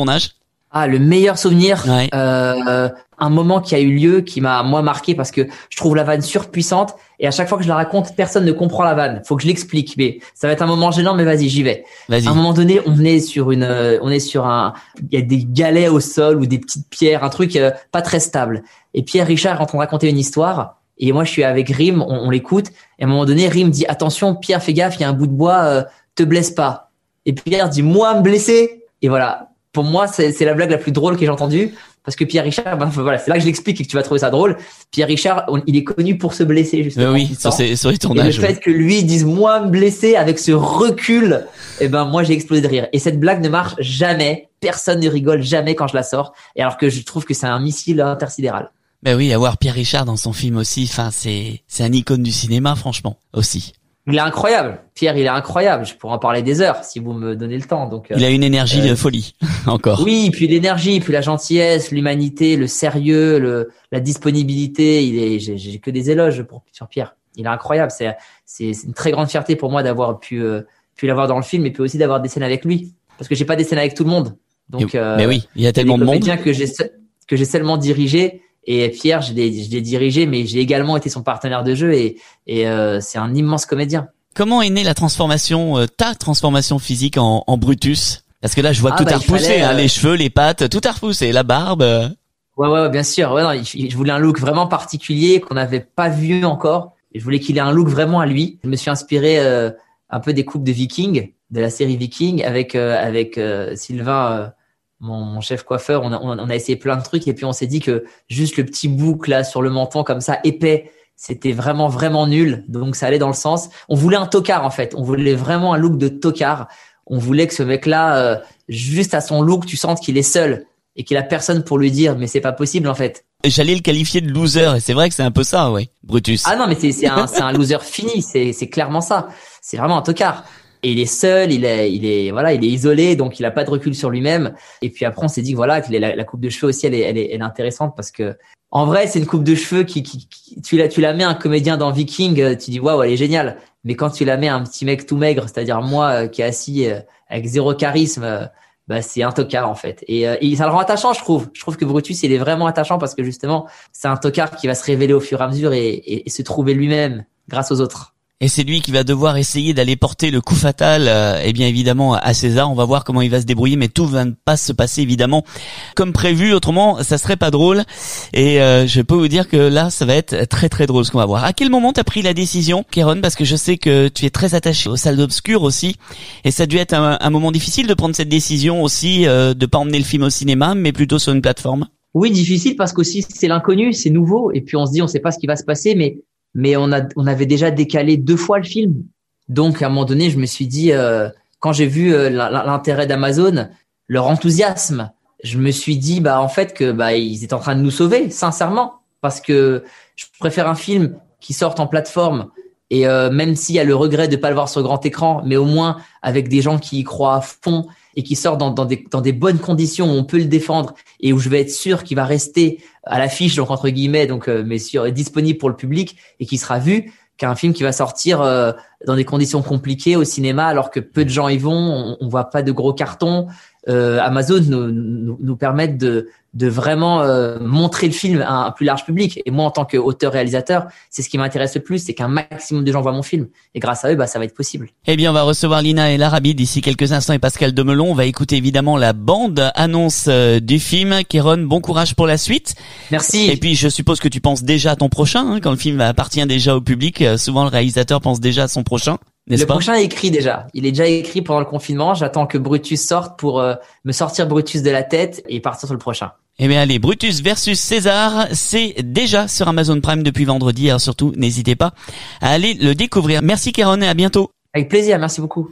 [SPEAKER 17] Ah, le meilleur souvenir,
[SPEAKER 5] ouais.
[SPEAKER 17] euh, un moment qui a eu lieu, qui m'a moi marqué parce que je trouve la vanne surpuissante et à chaque fois que je la raconte, personne ne comprend la vanne. Faut que je l'explique, mais ça va être un moment gênant, mais vas-y, j'y vais.
[SPEAKER 5] Vas-y.
[SPEAKER 17] À un moment donné, on est sur une, euh, on est sur un, il y a des galets au sol ou des petites pierres, un truc euh, pas très stable. Et Pierre Richard est en train de raconter une histoire et moi je suis avec Rim, on, on l'écoute et à un moment donné, Rim dit attention, Pierre, fais gaffe, il y a un bout de bois, euh, te blesse pas. Et Pierre dit moi me blesser. Et voilà. Pour moi, c'est, c'est la blague la plus drôle que j'ai entendue parce que Pierre Richard, ben, voilà, c'est là que je l'explique et que tu vas trouver ça drôle. Pierre Richard, on, il est connu pour se blesser justement.
[SPEAKER 5] Euh, oui, sur, ses, sur les tournages.
[SPEAKER 17] Et le fait que lui dise moi me blesser avec ce recul, eh ben moi j'ai explosé de rire. Et cette blague ne marche jamais, personne ne rigole jamais quand je la sors. Et alors que je trouve que c'est un missile intersidéral.
[SPEAKER 5] Ben oui, avoir Pierre Richard dans son film aussi, enfin c'est c'est un icône du cinéma franchement aussi.
[SPEAKER 17] Il est incroyable. Pierre, il est incroyable. Je pourrais en parler des heures si vous me donnez le temps. Donc,
[SPEAKER 5] il a une énergie euh, de folie, encore.
[SPEAKER 17] Oui, puis l'énergie, puis la gentillesse, l'humanité, le sérieux, le, la disponibilité. Il est, j'ai, j'ai que des éloges pour, sur Pierre. Il est incroyable. C'est, c'est, c'est une très grande fierté pour moi d'avoir pu, euh, pu l'avoir dans le film et puis aussi d'avoir des scènes avec lui. Parce que j'ai pas des scènes avec tout le monde. Donc,
[SPEAKER 5] et, euh, mais oui, il y a tellement de monde.
[SPEAKER 17] que j'ai, que j'ai seulement dirigé. Et Pierre, je l'ai, je l'ai dirigé, mais j'ai également été son partenaire de jeu et, et euh, c'est un immense comédien.
[SPEAKER 5] Comment est née la transformation, euh, ta transformation physique en, en Brutus? Parce que là, je vois que
[SPEAKER 17] ah,
[SPEAKER 5] tout
[SPEAKER 17] bah,
[SPEAKER 5] a repoussé,
[SPEAKER 17] fallait,
[SPEAKER 5] hein,
[SPEAKER 17] euh...
[SPEAKER 5] les cheveux, les pattes, tout a repoussé, la barbe. Euh...
[SPEAKER 17] Ouais, ouais, bien sûr. Ouais, non, je voulais un look vraiment particulier qu'on n'avait pas vu encore. Et je voulais qu'il ait un look vraiment à lui. Je me suis inspiré euh, un peu des coupes de Viking, de la série Viking, avec euh, avec euh, Sylvain. Euh, Mon, mon chef coiffeur, on a, on a essayé plein de trucs et puis on s'est dit que juste le petit bouc là sur le menton comme ça épais, c'était vraiment vraiment nul. Donc ça allait dans le sens. On voulait un tocard en fait. On voulait vraiment un look de tocard. On voulait que ce mec-là, euh, juste à son look, tu sentes qu'il est seul et qu'il a personne pour lui dire mais c'est pas possible en fait.
[SPEAKER 5] J'allais le qualifier de loser et c'est vrai que c'est un peu ça, ouais, Brutus.
[SPEAKER 17] Ah non mais c'est c'est un c'est un loser fini. C'est c'est clairement ça. C'est vraiment un tocard. Et il est seul, il est, il est, voilà, il est isolé, donc il a pas de recul sur lui-même. Et puis après, on s'est dit que voilà, que la, la coupe de cheveux aussi, elle est, elle est, elle est intéressante parce que, en vrai, c'est une coupe de cheveux qui, qui, qui tu la, tu la mets à un comédien dans Viking, tu dis waouh, elle est géniale. Mais quand tu la mets à un petit mec tout maigre, c'est-à-dire moi, qui est assis avec zéro charisme, bah c'est un tocard en fait. Et, et ça le rend attachant, je trouve. Je trouve que Brutus, il est vraiment attachant parce que justement, c'est un tocard qui va se révéler au fur et à mesure et, et, et se trouver lui-même grâce aux autres.
[SPEAKER 5] Et c'est lui qui va devoir essayer d'aller porter le coup fatal, euh, eh bien évidemment à César. On va voir comment il va se débrouiller, mais tout va ne pas se passer évidemment comme prévu. Autrement, ça serait pas drôle. Et euh, je peux vous dire que là, ça va être très très drôle ce qu'on va voir. À quel moment t'as pris la décision, Kéron? Parce que je sais que tu es très attaché aux salles d'obscur aussi, et ça a dû être un, un moment difficile de prendre cette décision aussi, euh, de pas emmener le film au cinéma, mais plutôt sur une plateforme.
[SPEAKER 17] Oui, difficile parce qu'aussi c'est l'inconnu, c'est nouveau, et puis on se dit on sait pas ce qui va se passer, mais mais on a on avait déjà décalé deux fois le film. Donc à un moment donné, je me suis dit euh, quand j'ai vu euh, l'intérêt d'Amazon, leur enthousiasme, je me suis dit bah en fait que bah ils étaient en train de nous sauver, sincèrement, parce que je préfère un film qui sorte en plateforme et euh, même s'il y a le regret de pas le voir sur grand écran, mais au moins avec des gens qui y croient à fond et qui sortent dans, dans des dans des bonnes conditions où on peut le défendre et où je vais être sûr qu'il va rester à l'affiche, donc entre guillemets, donc euh, mais sûr disponible pour le public et qui sera vu, qu'un film qui va sortir euh, dans des conditions compliquées au cinéma alors que peu de gens y vont, on, on voit pas de gros cartons. Euh, Amazon nous, nous, nous permettent de, de vraiment euh, montrer le film à un plus large public. Et moi, en tant qu'auteur-réalisateur, c'est ce qui m'intéresse le plus, c'est qu'un maximum de gens voient mon film. Et grâce à eux, bah, ça va être possible.
[SPEAKER 5] Eh bien, on va recevoir Lina El Arabi d'ici quelques instants et Pascal Demelon. On va écouter évidemment la bande-annonce euh, du film. Kéron, bon courage pour la suite.
[SPEAKER 17] Merci.
[SPEAKER 5] Et puis, je suppose que tu penses déjà à ton prochain, hein, quand le film appartient déjà au public. Euh, souvent, le réalisateur pense déjà à son prochain. N'est-ce
[SPEAKER 17] le
[SPEAKER 5] pas?
[SPEAKER 17] prochain est écrit déjà. Il est déjà écrit pendant le confinement. J'attends que Brutus sorte pour euh, me sortir Brutus de la tête et partir sur le prochain.
[SPEAKER 5] Eh bien allez, Brutus versus César, c'est déjà sur Amazon Prime depuis vendredi. Alors surtout, n'hésitez pas à aller le découvrir. Merci Kéron et à bientôt.
[SPEAKER 17] Avec plaisir, merci beaucoup.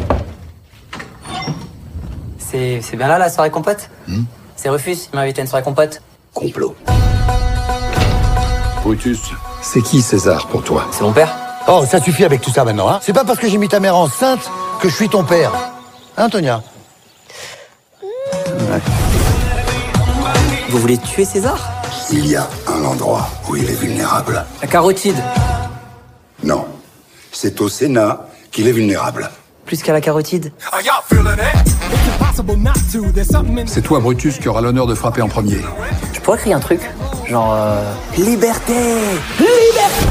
[SPEAKER 8] C'est, c'est bien là la soirée compote
[SPEAKER 11] hmm
[SPEAKER 8] C'est Rufus, il m'a invité à une soirée compote.
[SPEAKER 11] Complot. Brutus, c'est qui César pour toi?
[SPEAKER 8] C'est mon père.
[SPEAKER 18] Oh, ça suffit avec tout ça maintenant, hein. C'est pas parce que j'ai mis ta mère enceinte que je suis ton père. Hein, Tonia?
[SPEAKER 8] Ouais. Vous voulez tuer César?
[SPEAKER 18] Il y a un endroit où il est vulnérable.
[SPEAKER 8] La carotide.
[SPEAKER 18] Non. C'est au Sénat qu'il est vulnérable.
[SPEAKER 8] plus qu'à la carotide.
[SPEAKER 19] C'est toi, Brutus, qui aura l'honneur de frapper en premier.
[SPEAKER 8] Je pourrais crier un truc, genre euh... liberté,
[SPEAKER 16] liberté.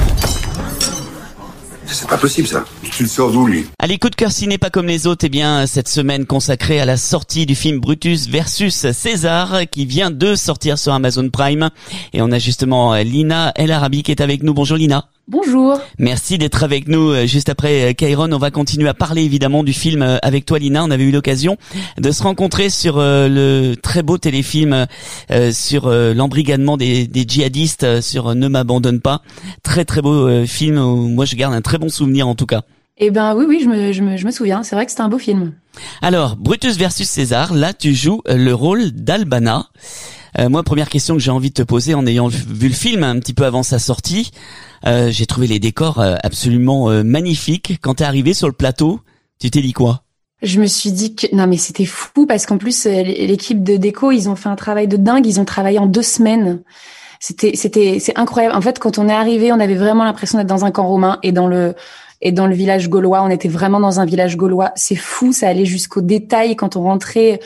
[SPEAKER 11] C'est pas possible ça. Tu le sors d'où lui?
[SPEAKER 5] Allez, coup de cœur ciné pas comme les autres, eh bien cette semaine consacrée à la sortie du film Brutus versus César qui vient de sortir sur Amazon Prime. Et on a justement Lina El Arabi qui est avec nous. Bonjour Lina.
[SPEAKER 20] Bonjour.
[SPEAKER 5] Merci d'être avec nous juste après Kairon. On va continuer à parler évidemment du film avec toi Lina. On avait eu l'occasion de se rencontrer sur le très beau téléfilm sur l'embrigadement des, des djihadistes sur Ne m'abandonne pas. Très très beau film où moi je garde un très bon souvenir en tout cas.
[SPEAKER 20] Eh ben oui oui je me je me je me souviens. C'est vrai que c'était un beau film.
[SPEAKER 5] Alors Brutus versus César. Là tu joues le rôle d'Albana. Euh, moi, première question que j'ai envie de te poser en ayant vu le film un petit peu avant sa sortie, euh, j'ai trouvé les décors euh, absolument euh, magnifiques. Quand t'es arrivé sur le plateau, tu t'es dit quoi?
[SPEAKER 20] Je me suis dit que non mais c'était fou parce qu'en plus l'équipe de déco, ils ont fait un travail de dingue. Ils ont travaillé en deux semaines. C'était c'était c'est incroyable. En fait, quand on est arrivé, on avait vraiment l'impression d'être dans un camp romain et dans le et dans le village gaulois. On était vraiment dans un village gaulois. C'est fou, ça allait jusqu'au détail quand on rentrait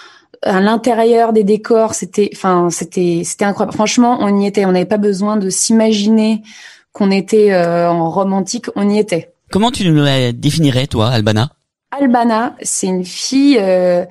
[SPEAKER 20] à l'intérieur des décors, c'était, enfin, c'était, c'était incroyable. Franchement, on y était. On n'avait pas besoin de s'imaginer qu'on était euh, en Rome antique. On y était.
[SPEAKER 5] Comment tu nous la définirais, toi, Albana?
[SPEAKER 20] Albana, c'est une fille euh,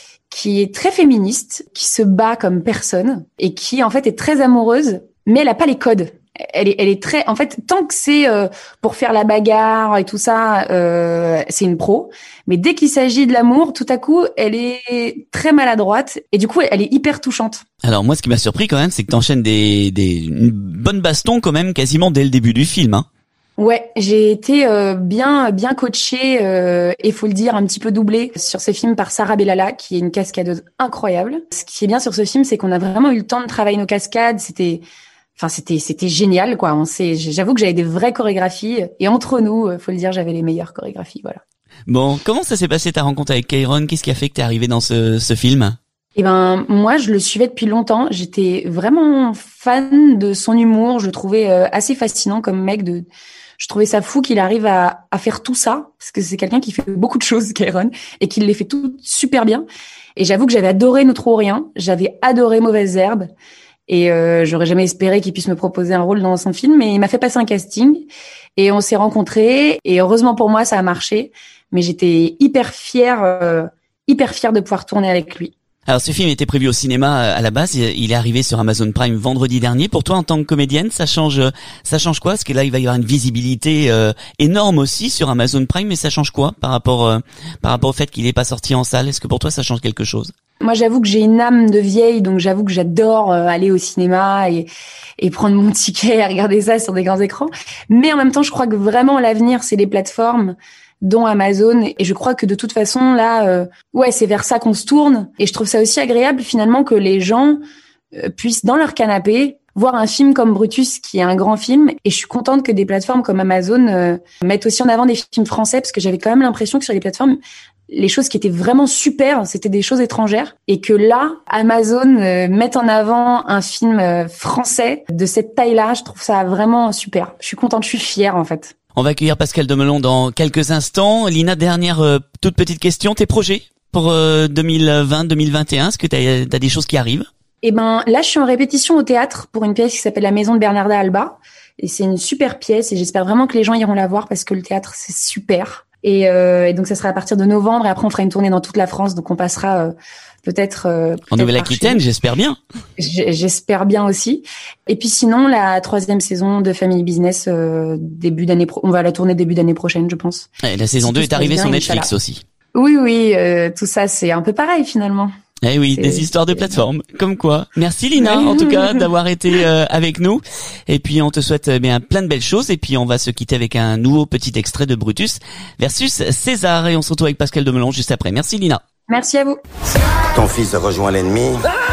[SPEAKER 20] qui est très féministe, qui se bat comme personne et qui, en fait, est très amoureuse, mais elle a pas les codes. Elle est, elle est très, en fait, tant que c'est euh, pour faire la bagarre et tout ça, euh, c'est une pro. Mais dès qu'il s'agit de l'amour, tout à coup, elle est très maladroite et du coup, elle est hyper touchante.
[SPEAKER 5] Alors moi, ce qui m'a surpris quand même, c'est que t'enchaînes des, des, une bonne baston quand même, quasiment dès le début du film, hein.
[SPEAKER 20] Ouais, j'ai été euh, bien, bien coachée euh, et faut le dire, un petit peu doublée sur ce film par Sarah Bellala, qui est une cascadeuse incroyable. Ce qui est bien sur ce film, c'est qu'on a vraiment eu le temps de travailler nos cascades. C'était Enfin, c'était, c'était génial, quoi. On sait, j'avoue que j'avais des vraies chorégraphies. Et entre nous, faut le dire, j'avais les meilleures chorégraphies, voilà.
[SPEAKER 5] Bon, comment ça s'est passé ta rencontre avec Kairon? Qu'est-ce qui a fait que t'es arrivé dans ce, ce film?
[SPEAKER 20] Eh ben, moi, je le suivais depuis longtemps. J'étais vraiment fan de son humour. Je le trouvais assez fascinant comme mec. De, je trouvais ça fou qu'il arrive à, à faire tout ça. Parce que c'est quelqu'un qui fait beaucoup de choses, Kairon. Et qu'il les fait tout super bien. Et j'avoue que j'avais adoré Nous Trop Rien. J'avais adoré Mauvaises Herbes. Et euh, j'aurais jamais espéré qu'il puisse me proposer un rôle dans son film, mais il m'a fait passer un casting et on s'est rencontrés et heureusement pour moi ça a marché. Mais j'étais hyper fière, euh, hyper fière de pouvoir tourner avec lui.
[SPEAKER 5] Alors ce film était prévu au cinéma à la base, il est arrivé sur Amazon Prime vendredi dernier. Pour toi en tant que comédienne, ça change, ça change quoi? Parce que là il va y avoir une visibilité euh, énorme aussi sur Amazon Prime, mais ça change quoi par rapport, euh, par rapport au fait qu'il n'est pas sorti en salle? Est-ce que pour toi ça change quelque chose?
[SPEAKER 20] Moi, j'avoue que j'ai une âme de vieille, donc j'avoue que j'adore euh, aller au cinéma et, et prendre mon ticket et regarder ça sur des grands écrans. Mais en même temps, je crois que vraiment l'avenir, c'est les plateformes, dont Amazon. Et je crois que de toute façon, là, euh, ouais, c'est vers ça qu'on se tourne. Et je trouve ça aussi agréable, finalement, que les gens euh, puissent, dans leur canapé, voir un film comme Brutus, qui est un grand film. Et je suis contente que des plateformes comme Amazon euh, mettent aussi en avant des films français, parce que j'avais quand même l'impression que sur les plateformes, les choses qui étaient vraiment super, c'était des choses étrangères. Et que là, Amazon euh, met en avant un film euh, français de cette taille-là. Je trouve ça vraiment super. Je suis contente, je suis fière en fait.
[SPEAKER 5] On va accueillir Pascal Demelon dans quelques instants. Lina, dernière euh, toute petite question. Tes projets pour euh, deux mille vingt deux mille vingt et un? Est-ce que tu as, t'as des choses qui arrivent?
[SPEAKER 20] Eh ben, là, je suis en répétition au théâtre pour une pièce qui s'appelle La Maison de Bernarda Alba. Et c'est une super pièce et j'espère vraiment que les gens iront la voir parce que le théâtre, c'est super. Et, euh, et donc, ça sera à partir de novembre et après, on fera une tournée dans toute la France. Donc, on passera euh, peut-être... Euh, peut-être
[SPEAKER 5] en Nouvelle-Aquitaine, j'espère bien.
[SPEAKER 20] J'espère bien aussi. Et puis sinon, la troisième saison de Family Business, euh, début d'année pro- on va la tourner début d'année prochaine, je pense.
[SPEAKER 5] Et la saison si deux est arrivée bien, sur Netflix Inch'Allah. Aussi.
[SPEAKER 20] Oui, oui, euh, tout ça, c'est un peu pareil finalement.
[SPEAKER 5] Eh oui,
[SPEAKER 20] c'est,
[SPEAKER 5] des histoires de plateforme, comme quoi. Merci Lina, en tout cas, d'avoir été euh, avec nous. Et puis, on te souhaite euh, bien plein de belles choses. Et puis, on va se quitter avec un nouveau petit extrait de Brutus versus César. Et on se retrouve avec Pascal Demelon juste après. Merci Lina.
[SPEAKER 20] Merci à vous.
[SPEAKER 21] Ton fils a rejoint l'ennemi.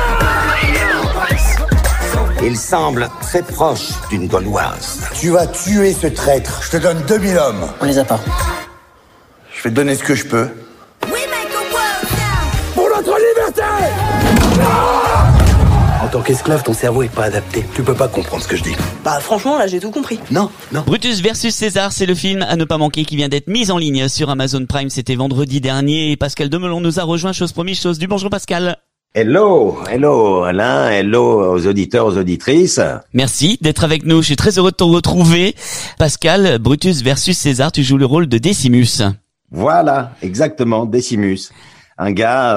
[SPEAKER 21] Il semble très proche d'une Gauloise.
[SPEAKER 18] Tu vas tuer ce traître. Je te donne deux mille hommes.
[SPEAKER 8] On les a pas.
[SPEAKER 18] Je vais te donner ce que je peux.
[SPEAKER 16] Pour notre liberté!
[SPEAKER 10] tant qu'esclave, ton cerveau est pas adapté. Tu peux pas comprendre ce que je dis.
[SPEAKER 3] Bah franchement, là, j'ai tout compris.
[SPEAKER 10] Non, non.
[SPEAKER 5] Brutus versus César, c'est le film à ne pas manquer qui vient d'être mis en ligne sur Amazon Prime. C'était vendredi dernier et Pascal Demelon nous a rejoint. Chose promise, chose due. Bonjour Pascal.
[SPEAKER 21] Hello, hello Alain, hello aux auditeurs, aux auditrices.
[SPEAKER 5] Merci d'être avec nous, je suis très heureux de te retrouver. Pascal, Brutus versus César, tu joues le rôle de Décimus.
[SPEAKER 21] Voilà, exactement, Décimus. Un gars,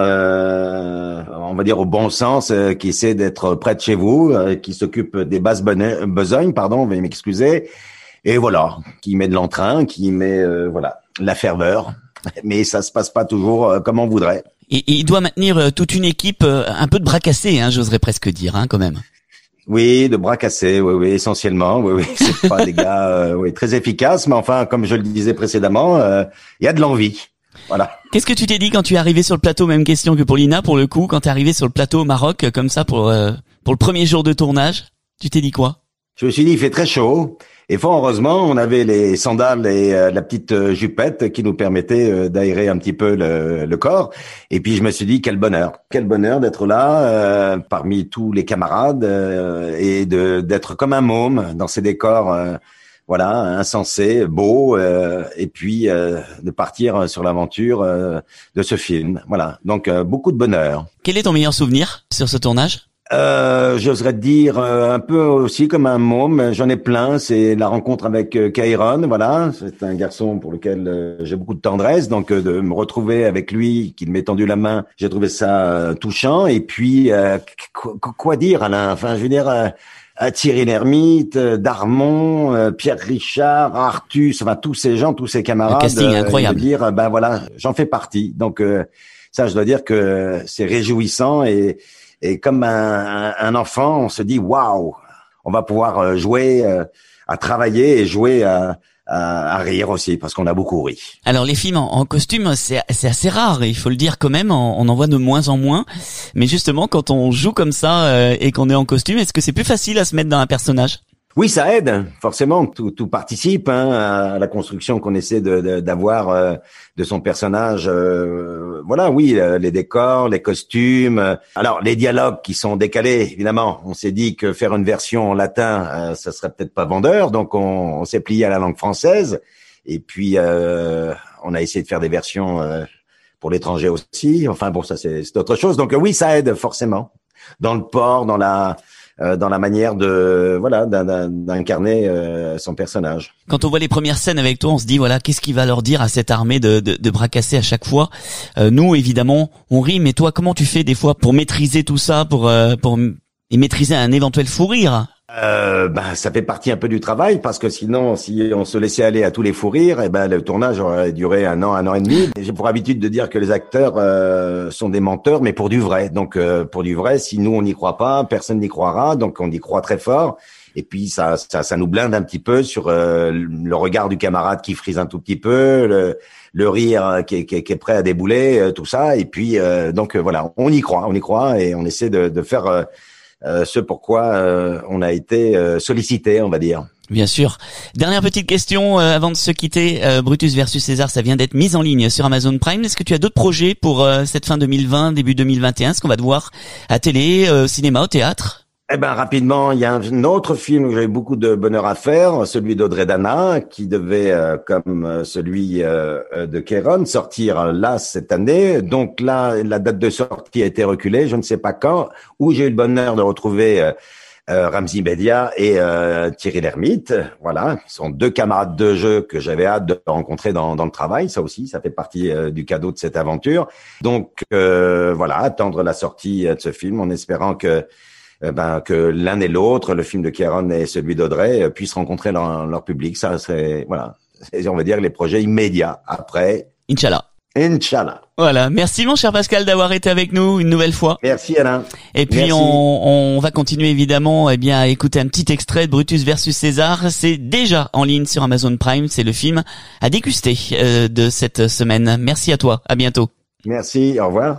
[SPEAKER 21] euh, on va dire au bon sens, euh, qui essaie d'être près de chez vous, euh, qui s'occupe des basses bonne- besognes, pardon, veuillez m'excuser, et voilà, qui met de l'entrain, qui met, euh, voilà, la ferveur, mais ça se passe pas toujours euh, comme on voudrait.
[SPEAKER 5] Et, et il doit maintenir euh, toute une équipe euh, un peu de bras cassés, hein, j'oserais presque dire, hein, quand même.
[SPEAKER 21] Oui, de bras cassés, oui, oui, essentiellement, oui, oui, c'est pas des gars, euh, oui, très efficaces, mais enfin, comme je le disais précédemment, il euh, y a de l'envie, voilà.
[SPEAKER 5] Qu'est-ce que tu t'es dit quand tu es arrivé sur le plateau, même question que pour Lina, pour le coup, quand tu es arrivé sur le plateau au Maroc, comme ça, pour euh, pour le premier jour de tournage, tu t'es dit quoi?
[SPEAKER 21] Je me suis dit, il fait très chaud. Et fort heureusement, on avait les sandales et euh, la petite euh, jupette qui nous permettait euh, d'aérer un petit peu le, le corps. Et puis je me suis dit, quel bonheur, quel bonheur d'être là euh, parmi tous les camarades euh, et de d'être comme un môme dans ces décors, euh, voilà, insensés, beaux, euh, et puis euh, de partir sur l'aventure euh, de ce film. Voilà, donc euh, beaucoup de bonheur.
[SPEAKER 5] Quel est ton meilleur souvenir sur ce tournage?
[SPEAKER 21] Euh, j'oserais dire euh, un peu aussi comme un môme, j'en ai plein, c'est la rencontre avec euh, Kairon, voilà, c'est un garçon pour lequel euh, j'ai beaucoup de tendresse, donc euh, de me retrouver avec lui, qu'il m'ait tendu la main, j'ai trouvé ça euh, touchant, et puis euh, qu- qu- quoi dire Alain, enfin je veux dire, euh, Thierry Lhermitte, euh, Darmon, euh, Pierre Richard, Artus, enfin tous ces gens, tous ces camarades,
[SPEAKER 5] un casting incroyable.
[SPEAKER 21] Euh, de dire, ben voilà, j'en fais partie, donc euh, ça je dois dire que c'est réjouissant et Et comme un, un enfant, on se dit waouh, on va pouvoir jouer, à travailler et jouer à, à, à rire aussi parce qu'on a beaucoup ri.
[SPEAKER 5] Alors les films en, en costume, c'est, c'est assez rare, il faut le dire quand même. On, on en voit de moins en moins. Mais justement, quand on joue comme ça euh, et qu'on est en costume, est-ce que c'est plus facile à se mettre dans un personnage?
[SPEAKER 21] Oui, ça aide, forcément, tout, tout participe hein, à la construction qu'on essaie de, de, d'avoir euh, de son personnage. Euh, voilà, oui, euh, les décors, les costumes. Alors, les dialogues qui sont décalés, évidemment. On s'est dit que faire une version en latin, euh, ça serait peut-être pas vendeur, donc on, on s'est plié à la langue française. Et puis, euh, on a essayé de faire des versions euh, pour l'étranger aussi. Enfin, bon, ça c'est, c'est autre chose. Donc oui, ça aide forcément dans le port, dans la Euh, dans la manière de voilà d'un, d'incarner euh, son personnage.
[SPEAKER 5] Quand on voit les premières scènes avec toi, on se dit voilà qu'est-ce qu'il va leur dire à cette armée de, de, de bras cassés à chaque fois. Euh, nous évidemment on rit, mais toi comment tu fais des fois pour maîtriser tout ça, pour euh, pour et maîtriser un éventuel fou rire?
[SPEAKER 21] Euh, ben, ça fait partie un peu du travail parce que sinon, si on se laissait aller à tous les fous rires, eh ben, le tournage aurait duré un an, un an et demi. Et j'ai pour habitude de dire que les acteurs euh, sont des menteurs, mais pour du vrai. Donc, euh, pour du vrai, si nous on n'y croit pas, personne n'y croira. Donc, on y croit très fort. Et puis, ça, ça, ça nous blinde un petit peu sur euh, le regard du camarade qui frise un tout petit peu, le, le rire qui est, qui est, qui est prêt à débouler, euh, tout ça. Et puis, euh, donc euh, voilà, on y croit, on y croit, et on essaie de, de faire. Euh, Euh, ce pourquoi euh, on a été euh, sollicité, on va dire.
[SPEAKER 5] Bien sûr. Dernière petite question euh, avant de se quitter. Euh, Brutus versus César, ça vient d'être mis en ligne sur Amazon Prime. Est-ce que tu as d'autres projets pour euh, cette fin deux mille vingt, début deux mille vingt et un? Est-ce qu'on va te voir à télé, euh, cinéma, au théâtre?
[SPEAKER 21] Eh ben rapidement, il y a un autre film où j'avais beaucoup de bonheur à faire, celui d'Audrey Dana, qui devait, euh, comme celui euh, de Kairon, sortir là cette année. Donc là, la date de sortie a été reculée, je ne sais pas quand, où j'ai eu le bonheur de retrouver euh, euh, Ramzy Bedia et euh, Thierry Lhermitte. Voilà, ce sont deux camarades de jeu que j'avais hâte de rencontrer dans, dans le travail. Ça aussi, ça fait partie euh, du cadeau de cette aventure. Donc euh, voilà, attendre la sortie de ce film en espérant que Ben, que l'un et l'autre, le film de Kairon et celui d'Audrey, puissent rencontrer leur, leur public. Ça, c'est, voilà, c'est, on va dire, les projets immédiats après.
[SPEAKER 5] Inch'Allah.
[SPEAKER 21] Inch'Allah.
[SPEAKER 5] Voilà. Merci, mon cher Pascal, d'avoir été avec nous une nouvelle fois.
[SPEAKER 21] Merci, Alain.
[SPEAKER 5] Et puis, on, on va continuer, évidemment, eh bien, à écouter un petit extrait de Brutus versus César. C'est déjà en ligne sur Amazon Prime. C'est le film à déguster euh, de cette semaine. Merci à toi. À bientôt.
[SPEAKER 21] Merci. Au revoir.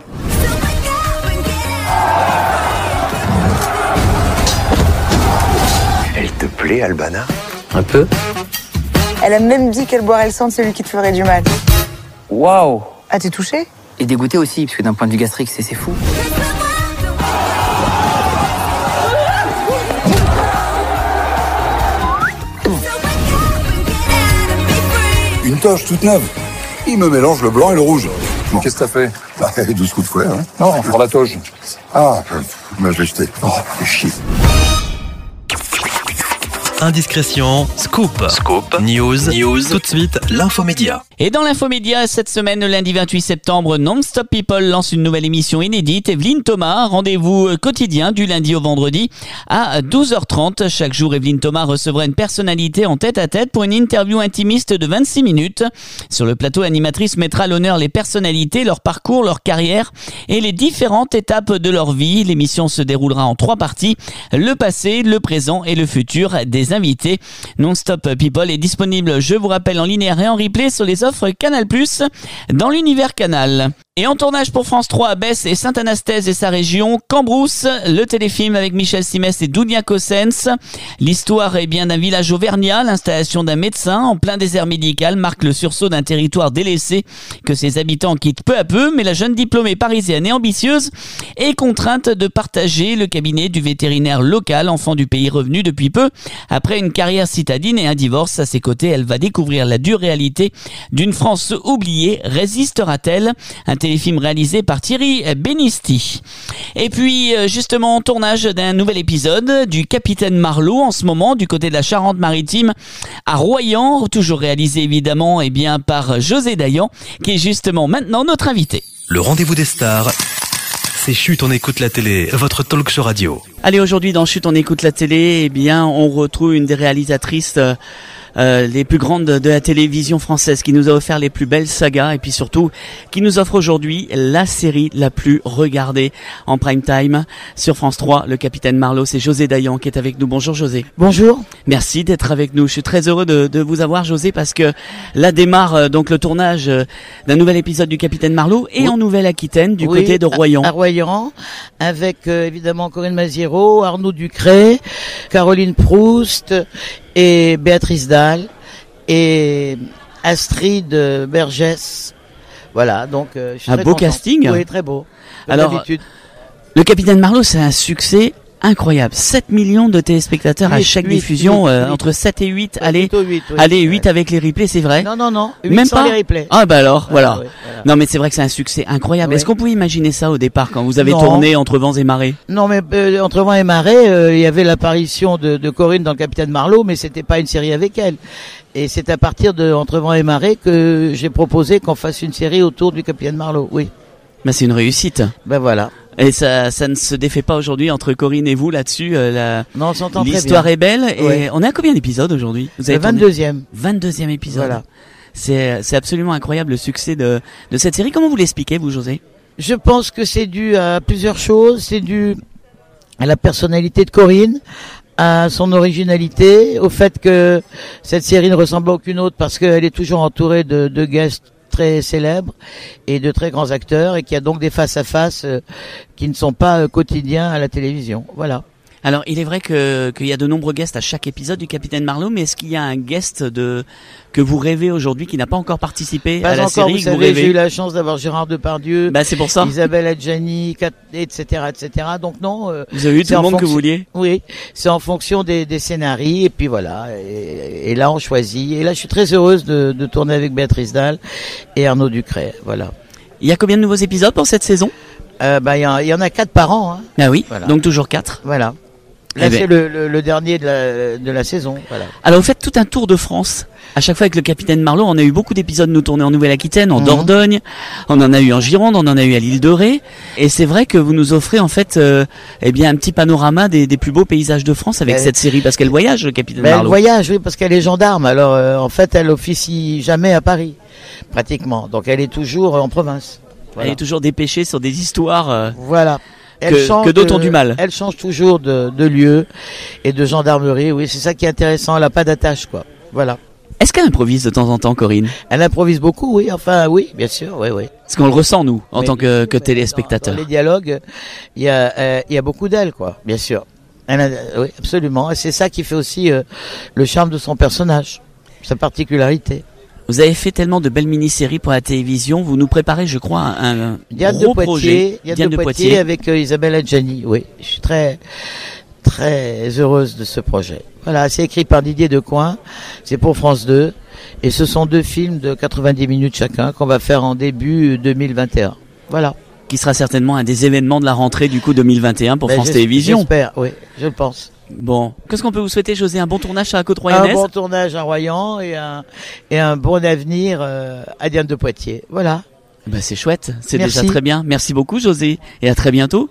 [SPEAKER 10] Elle te plaît, Albana?
[SPEAKER 17] Un peu.
[SPEAKER 3] Elle a même dit qu'elle boirait le sang de celui qui te ferait du mal.
[SPEAKER 17] Waouh.
[SPEAKER 3] Ah, t'es touché?
[SPEAKER 17] Et dégoûté aussi, parce que d'un point de vue gastrique, c'est, c'est fou.
[SPEAKER 19] toche toute neuve. Il me mélange le blanc et le rouge. Bon.
[SPEAKER 11] Qu'est-ce que t'as fait?
[SPEAKER 19] Bah, douze coups de fouet, hein.
[SPEAKER 11] Non, pour la toge.
[SPEAKER 19] Ah, bah, je l'ai jeté. Oh, fais chier.
[SPEAKER 2] Indiscrétion, scoop, scoop, news, news, tout de suite, l'infomédia.
[SPEAKER 5] Et dans l'infomédia, cette semaine, le lundi vingt-huit septembre, Non-Stop People lance une nouvelle émission inédite. Evelyne Thomas, rendez-vous quotidien du lundi au vendredi à douze heures trente. Chaque jour, Evelyne Thomas recevra une personnalité en tête-à-tête pour une interview intimiste de vingt-six minutes. Sur le plateau, l'animatrice mettra à l'honneur les personnalités, leur parcours, leur carrière et les différentes étapes de leur vie. L'émission se déroulera en trois parties, le passé, le présent et le futur des invités. Non-Stop People est disponible, je vous rappelle, en linéaire et en replay sur les offre Canal plus, dans l'univers Canal. Et en tournage pour France trois à Besse et Saint-Anastaise et sa région, Cambrousse, le téléfilm avec Michel Simès et Dounia Cossens. L'histoire est bien d'un village auvergnat. L'installation d'un médecin en plein désert médical marque le sursaut d'un territoire délaissé que ses habitants quittent peu à peu, mais la jeune diplômée parisienne et ambitieuse est contrainte de partager le cabinet du vétérinaire local, enfant du pays revenu depuis peu. Après une carrière citadine et un divorce à ses côtés, elle va découvrir la dure réalité d'une France oubliée. Résistera-t-elle? Un téléfilm réalisé par Thierry Benisti. Et puis, justement, tournage d'un nouvel épisode du Capitaine Marlowe en ce moment, du côté de la Charente-Maritime, à Royan, toujours réalisé évidemment eh bien, par José Dayan, qui est justement maintenant notre invité.
[SPEAKER 2] Le rendez-vous des stars, c'est Chut, on écoute la télé, votre talk show radio.
[SPEAKER 5] Allez, aujourd'hui dans Chut, on écoute la télé, eh bien, on retrouve une des réalisatrices euh, Euh, les plus grandes de la télévision française, qui nous a offert les plus belles sagas et puis surtout qui nous offre aujourd'hui la série la plus regardée en prime time sur France trois, le Capitaine Marlowe. C'est José Dayan qui est avec nous. Bonjour José.
[SPEAKER 4] Bonjour.
[SPEAKER 5] Merci d'être avec nous. Je suis très heureux de, de vous avoir José, parce que là démarre euh, donc le tournage euh, d'un nouvel épisode du Capitaine Marlowe et oui. en Nouvelle-Aquitaine du oui, côté de Royan.
[SPEAKER 4] À, à Royan, avec euh, évidemment Corinne Maziero, Arnaud Ducret, Caroline Proust et Béatrice Dalle et Astrid Bergès. Voilà, donc euh, je suis
[SPEAKER 5] un
[SPEAKER 4] très
[SPEAKER 5] beau
[SPEAKER 4] content.
[SPEAKER 5] Casting.
[SPEAKER 4] Oui, très beau. Comme
[SPEAKER 5] Alors,
[SPEAKER 4] d'habitude.
[SPEAKER 5] Le Capitaine Marlowe, c'est un succès incroyable. sept millions de téléspectateurs huit, à chaque huit, diffusion, huit, euh, huit. Entre sept et huit. Ouais, allez, huit, oui, allez, huit ouais. avec les replays, c'est vrai?
[SPEAKER 4] Non, non, non. huit
[SPEAKER 5] Même
[SPEAKER 4] sans
[SPEAKER 5] pas
[SPEAKER 4] les replays.
[SPEAKER 5] Ah, bah alors,
[SPEAKER 4] ah,
[SPEAKER 5] voilà.
[SPEAKER 4] Ouais, voilà.
[SPEAKER 5] Non, mais c'est vrai que c'est un succès incroyable. Ouais. Est-ce qu'on pouvait imaginer ça au départ, quand vous avez
[SPEAKER 4] non.
[SPEAKER 5] tourné Entre vents et marées?
[SPEAKER 4] Non, mais euh, Entre vents et marées, euh, il y avait l'apparition de, de Corinne dans le Capitaine Marlowe, mais c'était pas une série avec elle. Et c'est à partir de Entre vents et marées que j'ai proposé qu'on fasse une série autour du Capitaine Marlowe, oui.
[SPEAKER 5] Bah, c'est une réussite.
[SPEAKER 4] Ben voilà.
[SPEAKER 5] Et ça, ça ne se défait pas aujourd'hui entre Corinne et vous là-dessus. Euh, la...
[SPEAKER 4] Non, on s'entend très bien.
[SPEAKER 5] L'histoire est belle. Et
[SPEAKER 4] ouais.
[SPEAKER 5] on est à combien d'épisodes aujourd'hui?
[SPEAKER 4] Vous avez le vingt-deuxième.
[SPEAKER 5] vingt-deuxième épisode.
[SPEAKER 4] Voilà.
[SPEAKER 5] C'est, c'est absolument incroyable le succès de, de cette série. Comment vous l'expliquez, vous, José?
[SPEAKER 4] Je pense que c'est dû à plusieurs choses. C'est dû à la personnalité de Corinne, à son originalité, au fait que cette série ne ressemble à aucune autre parce qu'elle est toujours entourée de, de guests très célèbres et de très grands acteurs, et qu'il y a donc des face-à-face euh, qui ne sont pas euh, quotidiens à la télévision. Voilà.
[SPEAKER 5] Alors, il est vrai que qu'il y a de nombreux guests à chaque épisode du Capitaine Marlowe, mais est-ce qu'il y a un guest de que vous rêvez aujourd'hui qui n'a pas encore participé
[SPEAKER 4] pas
[SPEAKER 5] à la
[SPEAKER 4] encore,
[SPEAKER 5] série?
[SPEAKER 4] Vous
[SPEAKER 5] que
[SPEAKER 4] savez,
[SPEAKER 5] vous rêvez
[SPEAKER 4] j'ai eu la chance d'avoir Gérard Depardieu,
[SPEAKER 5] bah, c'est pour ça.
[SPEAKER 4] Isabelle Adjani, et cetera, et cetera. Donc non. Euh,
[SPEAKER 5] vous avez eu tout le monde fonction... que vous vouliez?
[SPEAKER 4] Oui, c'est en fonction des, des scénarios, et puis voilà. Et, et là, on choisit. Et là, je suis très heureuse de, de tourner avec Béatrice Dalle et Arnaud Ducret. Voilà.
[SPEAKER 5] Il y a combien de nouveaux épisodes pour cette saison?
[SPEAKER 4] Euh, bah, il y, en, il y en a quatre par an. Hein.
[SPEAKER 5] Ah oui.
[SPEAKER 4] Voilà.
[SPEAKER 5] Donc toujours quatre.
[SPEAKER 4] Voilà. Là, eh ben. c'est le, le, le dernier de la, de la saison. Voilà.
[SPEAKER 5] Alors, vous faites tout un tour de France. À chaque fois avec le Capitaine Marlowe, on a eu beaucoup d'épisodes nous tournés en Nouvelle-Aquitaine, en mmh. Dordogne. On en a eu en Gironde, on en a eu à l'île de Ré. Et c'est vrai que vous nous offrez en fait, euh, eh bien, un petit panorama des, des plus beaux paysages de France avec ben, cette série, parce qu'elle voyage, le Capitaine
[SPEAKER 4] ben,
[SPEAKER 5] Marlowe.
[SPEAKER 4] Elle voyage, oui, parce qu'elle est gendarme. Alors, euh, en fait, elle officie jamais à Paris, pratiquement. Donc, elle est toujours en province.
[SPEAKER 5] Voilà. Elle est toujours dépêchée sur des histoires. Euh...
[SPEAKER 4] Voilà. Elle
[SPEAKER 5] que, que d'autres ont du mal.
[SPEAKER 4] Elle change toujours de, de lieu et de gendarmerie. Oui, c'est ça qui est intéressant. Elle n'a pas d'attache, quoi. Voilà.
[SPEAKER 5] Est-ce qu'elle improvise de temps en temps, Corinne?
[SPEAKER 4] Elle improvise beaucoup, oui. Enfin, oui, bien sûr, oui, oui.
[SPEAKER 5] Parce qu'on le ressent, nous, en oui, tant que, que téléspectateurs.
[SPEAKER 4] Dans, dans les dialogues, il y a, euh, il y a beaucoup d'elle, quoi. Bien sûr. Elle a, oui, absolument. Et c'est ça qui fait aussi euh, le charme de son personnage, sa particularité.
[SPEAKER 5] Vous avez fait tellement de belles mini-séries pour la télévision. Vous nous préparez, je crois, un, un
[SPEAKER 4] Diane
[SPEAKER 5] gros
[SPEAKER 4] de Poitiers,
[SPEAKER 5] projet.
[SPEAKER 4] Diane, Diane de, de Poitiers, Poitiers avec euh, Isabelle Adjani. Oui, je suis très très heureuse de ce projet. Voilà, c'est écrit par Didier Decoing. C'est pour France deux. Et ce sont deux films de quatre-vingt-dix minutes chacun qu'on va faire en début deux mille vingt et un. Voilà.
[SPEAKER 5] Qui sera certainement un des événements de la rentrée du coup deux mille vingt et un pour
[SPEAKER 4] Ben,
[SPEAKER 5] France
[SPEAKER 4] j'es-
[SPEAKER 5] Télévisions.
[SPEAKER 4] J'espère, oui, je le pense.
[SPEAKER 5] Bon, qu'est-ce qu'on peut vous souhaiter, José? Un bon tournage à la Côte-Royanaise.
[SPEAKER 4] Un bon tournage à Royan et un, et un bon avenir euh, à Diane de Poitiers. Voilà.
[SPEAKER 5] Bah, c'est chouette, c'est
[SPEAKER 4] Merci.
[SPEAKER 5] déjà très bien. Merci beaucoup, José, et à très bientôt.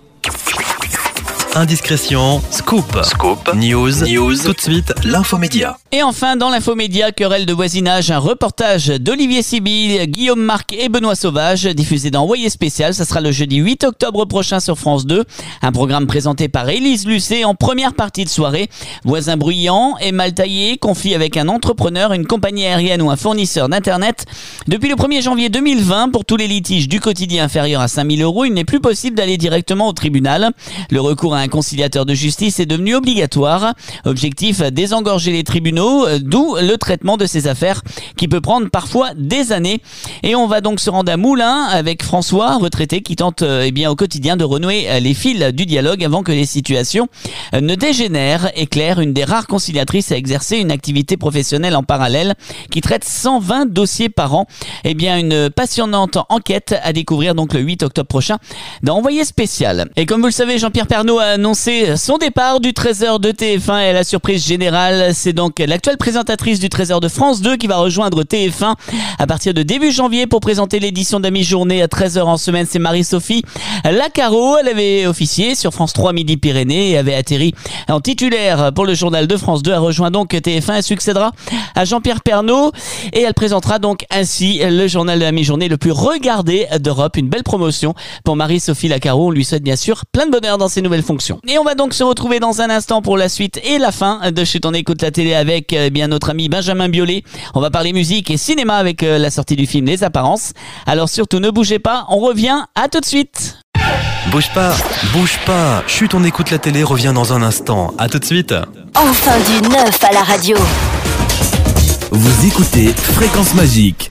[SPEAKER 2] Indiscrétion, scoop, scoop, news, news, tout de suite, l'infomédia.
[SPEAKER 5] Et enfin, dans l'infomédia, querelle de voisinage, un reportage d'Olivier Sibyl, Guillaume Marc et Benoît Sauvage, diffusé dans Envoyé spécial. Ça sera le jeudi huit octobre prochain sur France deux. Un programme présenté par Élise Lucet en première partie de soirée. Voisins bruyants et mal taillés, conflit avec un entrepreneur, une compagnie aérienne ou un fournisseur d'Internet. Depuis le premier janvier deux mille vingt, pour tous les litiges du quotidien inférieurs à cinq mille euros, il n'est plus possible d'aller directement au tribunal. Le recours à un conciliateur de justice est devenu obligatoire. Objectif, désengorger les tribunaux, euh, d'où le traitement de ces affaires qui peut prendre parfois des années. Et on va donc se rendre à Moulins avec François, retraité, qui tente euh, eh bien, au quotidien de renouer euh, les fils du dialogue avant que les situations euh, ne dégénèrent. Et Claire, une des rares conciliatrices à exercer une activité professionnelle en parallèle, qui traite cent vingt dossiers par an. Eh bien, une passionnante enquête à découvrir donc le huit octobre prochain dans Envoyé spécial. Et comme vous le savez, Jean-Pierre Pernaut a annoncé son départ du treize heures de T F un et la surprise générale. C'est donc l'actuelle présentatrice du treize heures de France deux qui va rejoindre T F un à partir de début janvier pour présenter l'édition de la mi-journée à treize heures en semaine. C'est Marie-Sophie Lacaro. Elle avait officié sur France trois Midi-Pyrénées et avait atterri en titulaire pour le journal de France deux. Elle rejoint donc T F un. Elle succédera à Jean-Pierre Pernaut et elle présentera donc ainsi le journal de la mi-journée le plus regardé d'Europe. Une belle promotion pour Marie-Sophie Lacaro. On lui souhaite bien sûr plein de bonheur dans ses nouvelles fonctions. Et on va donc se retrouver dans un instant pour la suite et la fin de Chut, on écoute la télé avec euh, bien notre ami Benjamin Biolay. On va parler musique et cinéma avec euh, la sortie du film Les Apparences. Alors surtout ne bougez pas, on revient, à tout de suite.
[SPEAKER 2] Bouge pas, bouge pas. Chut, on écoute la télé, revient dans un instant. À tout de suite.
[SPEAKER 14] Enfin du neuf à la radio.
[SPEAKER 1] Vous écoutez Fréquence Magique.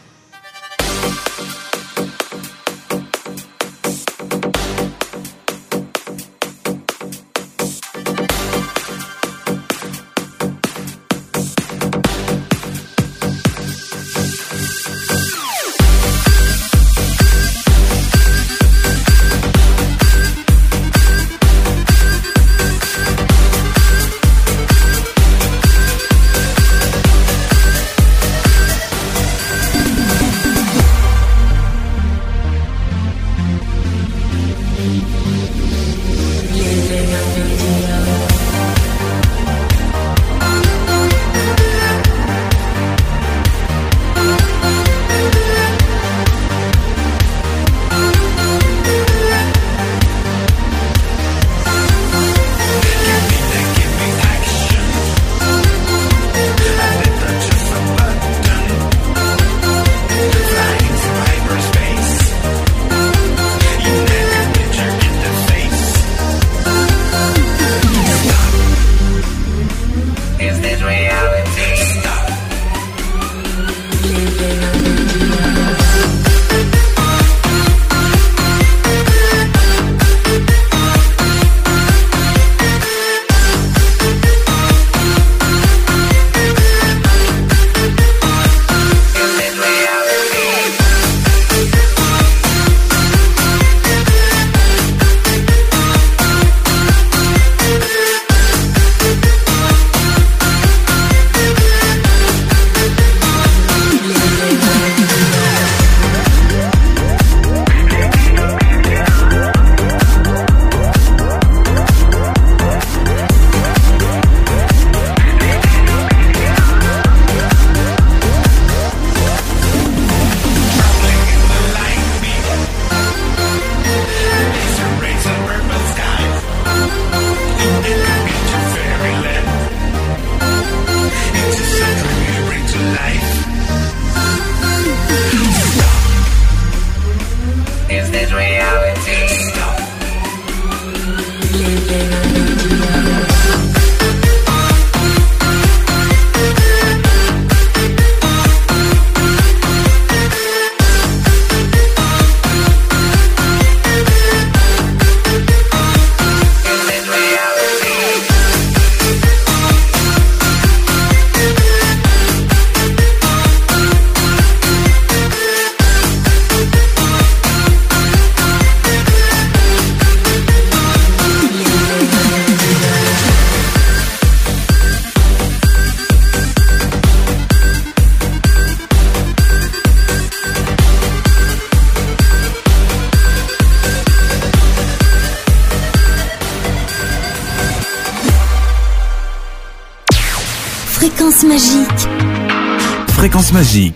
[SPEAKER 14] Fréquence magique.
[SPEAKER 1] Fréquence magique.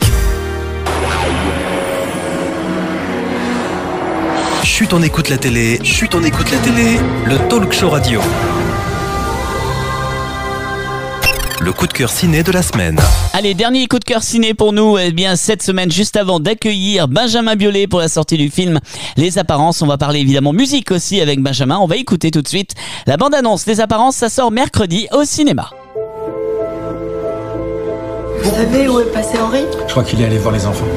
[SPEAKER 2] Chut, on écoute la télé. Chut, on écoute la télé. Le talk show radio. Le coup de cœur ciné de la semaine.
[SPEAKER 5] Allez, dernier coup de cœur ciné pour nous. Eh bien, cette semaine, juste avant d'accueillir Benjamin Biolay pour la sortie du film Les Apparences, on va parler évidemment musique aussi avec Benjamin. On va écouter tout de suite la bande-annonce Les Apparences. Ça sort mercredi au cinéma.
[SPEAKER 3] Vous savez où est passé Henri ?
[SPEAKER 12] Je crois qu'il est allé voir les enfants.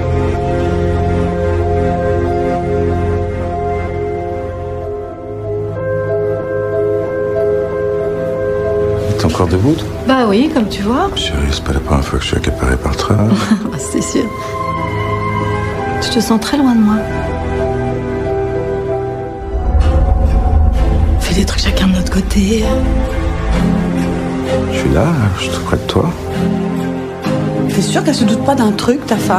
[SPEAKER 11] T'es encore debout, toi ?
[SPEAKER 3] Bah oui, comme tu vois.
[SPEAKER 11] Chérie, c'est pas la première fois que je suis accaparé par le train.
[SPEAKER 3] C'est sûr. Je te sens très loin de moi. On fait des trucs chacun de notre côté.
[SPEAKER 11] Je suis là, je suis tout près de toi.
[SPEAKER 3] T'es sûr qu'elle se doute pas d'un truc, ta femme ?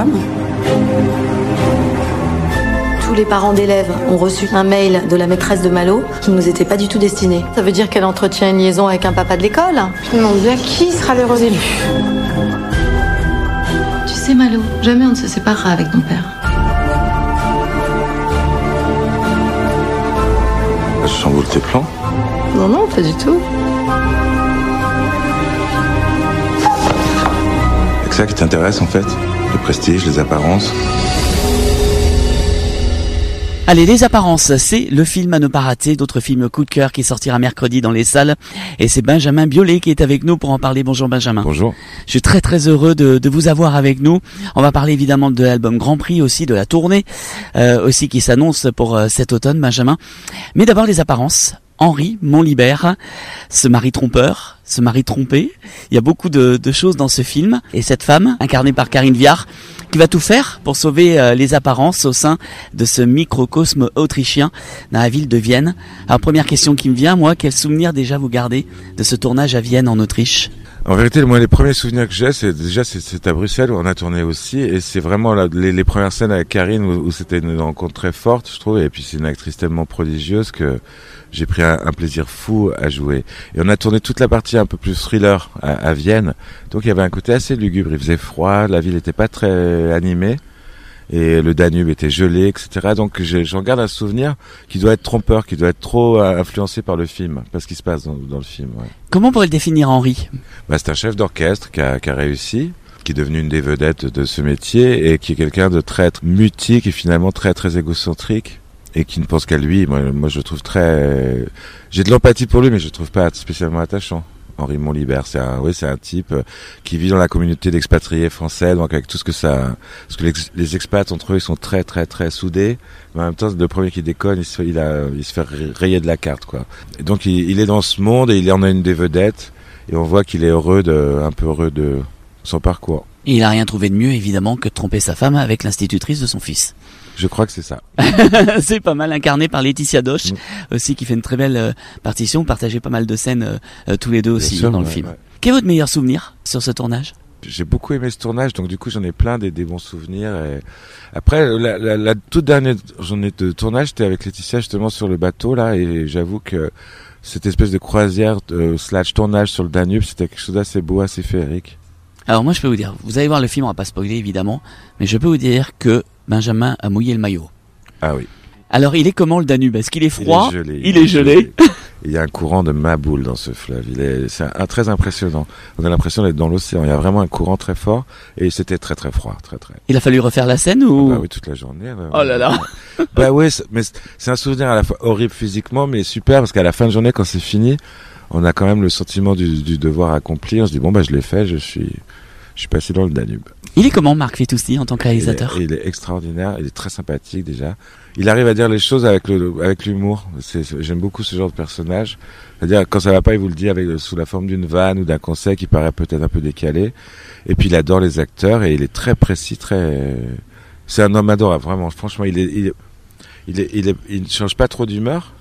[SPEAKER 9] Tous les parents d'élèves ont reçu un mail de la maîtresse de Malo qui ne nous était pas du tout destiné. Ça veut dire qu'elle entretient une liaison avec un papa de l'école ?
[SPEAKER 3] Je me demande bien qui sera l'heureux élu.
[SPEAKER 9] Tu sais Malo, jamais on ne se séparera avec ton père.
[SPEAKER 11] Je chamboule tes plans.
[SPEAKER 9] Non, non, pas du tout.
[SPEAKER 11] C'est ça qui t'intéresse en fait ? Le prestige, les apparences ?
[SPEAKER 5] Allez, Les Apparences, c'est le film à ne pas rater, d'autres films coup de cœur qui sortira mercredi dans les salles. Et c'est Benjamin Biolay qui est avec nous pour en parler. Bonjour Benjamin.
[SPEAKER 11] Bonjour.
[SPEAKER 5] Je suis très très heureux de, de vous avoir avec nous. On va parler évidemment de l'album Grand Prix, aussi de la tournée, euh, aussi qui s'annonce pour euh, cet automne, Benjamin. Mais d'abord Les Apparences. Henri Montlibert, ce mari trompeur, ce mari trompé. Il y a beaucoup de, de choses dans ce film. Et cette femme, incarnée par Karine Viard, qui va tout faire pour sauver euh, les apparences au sein de ce microcosme autrichien dans la ville de Vienne. Alors première question qui me vient, moi, quel souvenir déjà vous gardez de ce tournage à Vienne en Autriche ?
[SPEAKER 22] En vérité, moi, les premiers souvenirs que j'ai, c'est déjà c'est, c'est à Bruxelles où on a tourné aussi, et c'est vraiment la, les, les premières scènes avec Karine où, où c'était une rencontre très forte, je trouve, et puis c'est une actrice tellement prodigieuse que j'ai pris un, un plaisir fou à jouer. Et on a tourné toute la partie un peu plus thriller à, à Vienne, donc il y avait un côté assez lugubre, il faisait froid, la ville était pas très animée, et le Danube était gelé, et cetera. Donc j'ai, j'en garde un souvenir qui doit être trompeur, qui doit être trop influencé par le film, parce qu'il se passe dans, dans le film. Ouais.
[SPEAKER 5] Comment on pourrait le définir, Henri ?
[SPEAKER 22] Bah, c'est un chef d'orchestre qui a, qui a réussi, qui est devenu une des vedettes de ce métier, et qui est quelqu'un de très mutique et finalement très très égocentrique, et qui ne pense qu'à lui. Moi, moi je le trouve très... J'ai de l'empathie pour lui, mais je le trouve pas spécialement attachant. Henri Montlibert, c'est un, oui, c'est un type qui vit dans la communauté d'expatriés français, donc avec tout ce que ça, parce que les, les expats entre eux, ils sont très, très, très soudés, mais en même temps, le premier qui déconne, il se fait, il a, il se fait rayer de la carte, quoi. Et donc, il, il est dans ce monde et il en a une des vedettes, et on voit qu'il est heureux de, un peu heureux de son parcours.
[SPEAKER 5] Et il a rien trouvé de mieux, évidemment, que de tromper sa femme avec l'institutrice de son fils.
[SPEAKER 22] Je crois que c'est ça.
[SPEAKER 5] C'est pas mal, incarné par Laetitia Doche, mmh. aussi, qui fait une très belle euh, partition. Partagez pas mal de scènes euh, tous les deux aussi sûr, dans ouais, le film. Ouais. Quel est votre meilleur souvenir sur ce tournage ?
[SPEAKER 22] J'ai beaucoup aimé ce tournage, donc du coup j'en ai plein des, des bons souvenirs. Et... Après, la, la, la toute dernière journée de tournage, j'étais avec Laetitia justement sur le bateau là, et j'avoue que cette espèce de croisière euh, slash tournage sur le Danube, c'était quelque chose d'assez beau, assez féerique.
[SPEAKER 5] Alors moi je peux vous dire, vous allez voir le film, on va pas spoiler évidemment, mais je peux vous dire que Benjamin a mouillé le maillot.
[SPEAKER 22] Ah oui.
[SPEAKER 5] Alors il est comment le Danube ? Est-ce qu'il est froid ?
[SPEAKER 22] Il est gelé.
[SPEAKER 5] Il est gelé.
[SPEAKER 22] Il y a un courant de maboule dans ce fleuve. Il est, c'est un, un, très impressionnant. On a l'impression d'être dans l'océan. Il y a vraiment un courant très fort et c'était très très froid, très très.
[SPEAKER 5] Il a fallu refaire la scène ou ?
[SPEAKER 22] Ah bah oui, toute la journée. Là,
[SPEAKER 5] oh là là.
[SPEAKER 22] Bah oui, mais c'est un souvenir à la fois horrible physiquement, mais super parce qu'à la fin de journée, quand c'est fini, on a quand même le sentiment du, du devoir accompli. On se dit bon bah je l'ai fait, je suis. Je suis passé dans le Danube.
[SPEAKER 5] Il est comment, Marc Fitoussi, en tant que réalisateur ?
[SPEAKER 22] il est, il est extraordinaire, il est très sympathique déjà. Il arrive à dire les choses avec le, avec l'humour. C'est, c'est, j'aime beaucoup ce genre de personnage. C'est-à-dire, quand ça va pas, il vous le dit avec, sous la forme d'une vanne ou d'un conseil qui paraît peut-être un peu décalé. Et puis il adore les acteurs et il est très précis, très... C'est un homme adorable, vraiment. Franchement, il est, il est, il est, il est, il ne change pas trop d'humeur.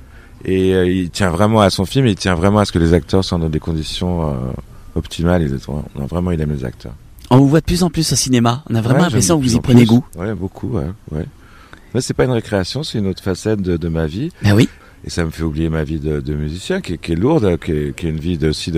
[SPEAKER 22] Et euh, il tient vraiment à son film et il tient vraiment à ce que les acteurs soient dans des conditions... Euh, optimal, il est, on a vraiment il aime les acteurs.
[SPEAKER 5] On vous voit de plus en plus au cinéma. On a vraiment
[SPEAKER 22] ouais,
[SPEAKER 5] l'impression que vous y prenez
[SPEAKER 22] plus.
[SPEAKER 5] goût.
[SPEAKER 22] Ouais, beaucoup. Ouais, ouais. Mais c'est pas une récréation, c'est une autre facette de, de ma vie.
[SPEAKER 5] Ben oui.
[SPEAKER 22] Et ça me fait oublier ma vie de, de musicien, qui, qui est lourde, qui est, qui est une vie de, aussi de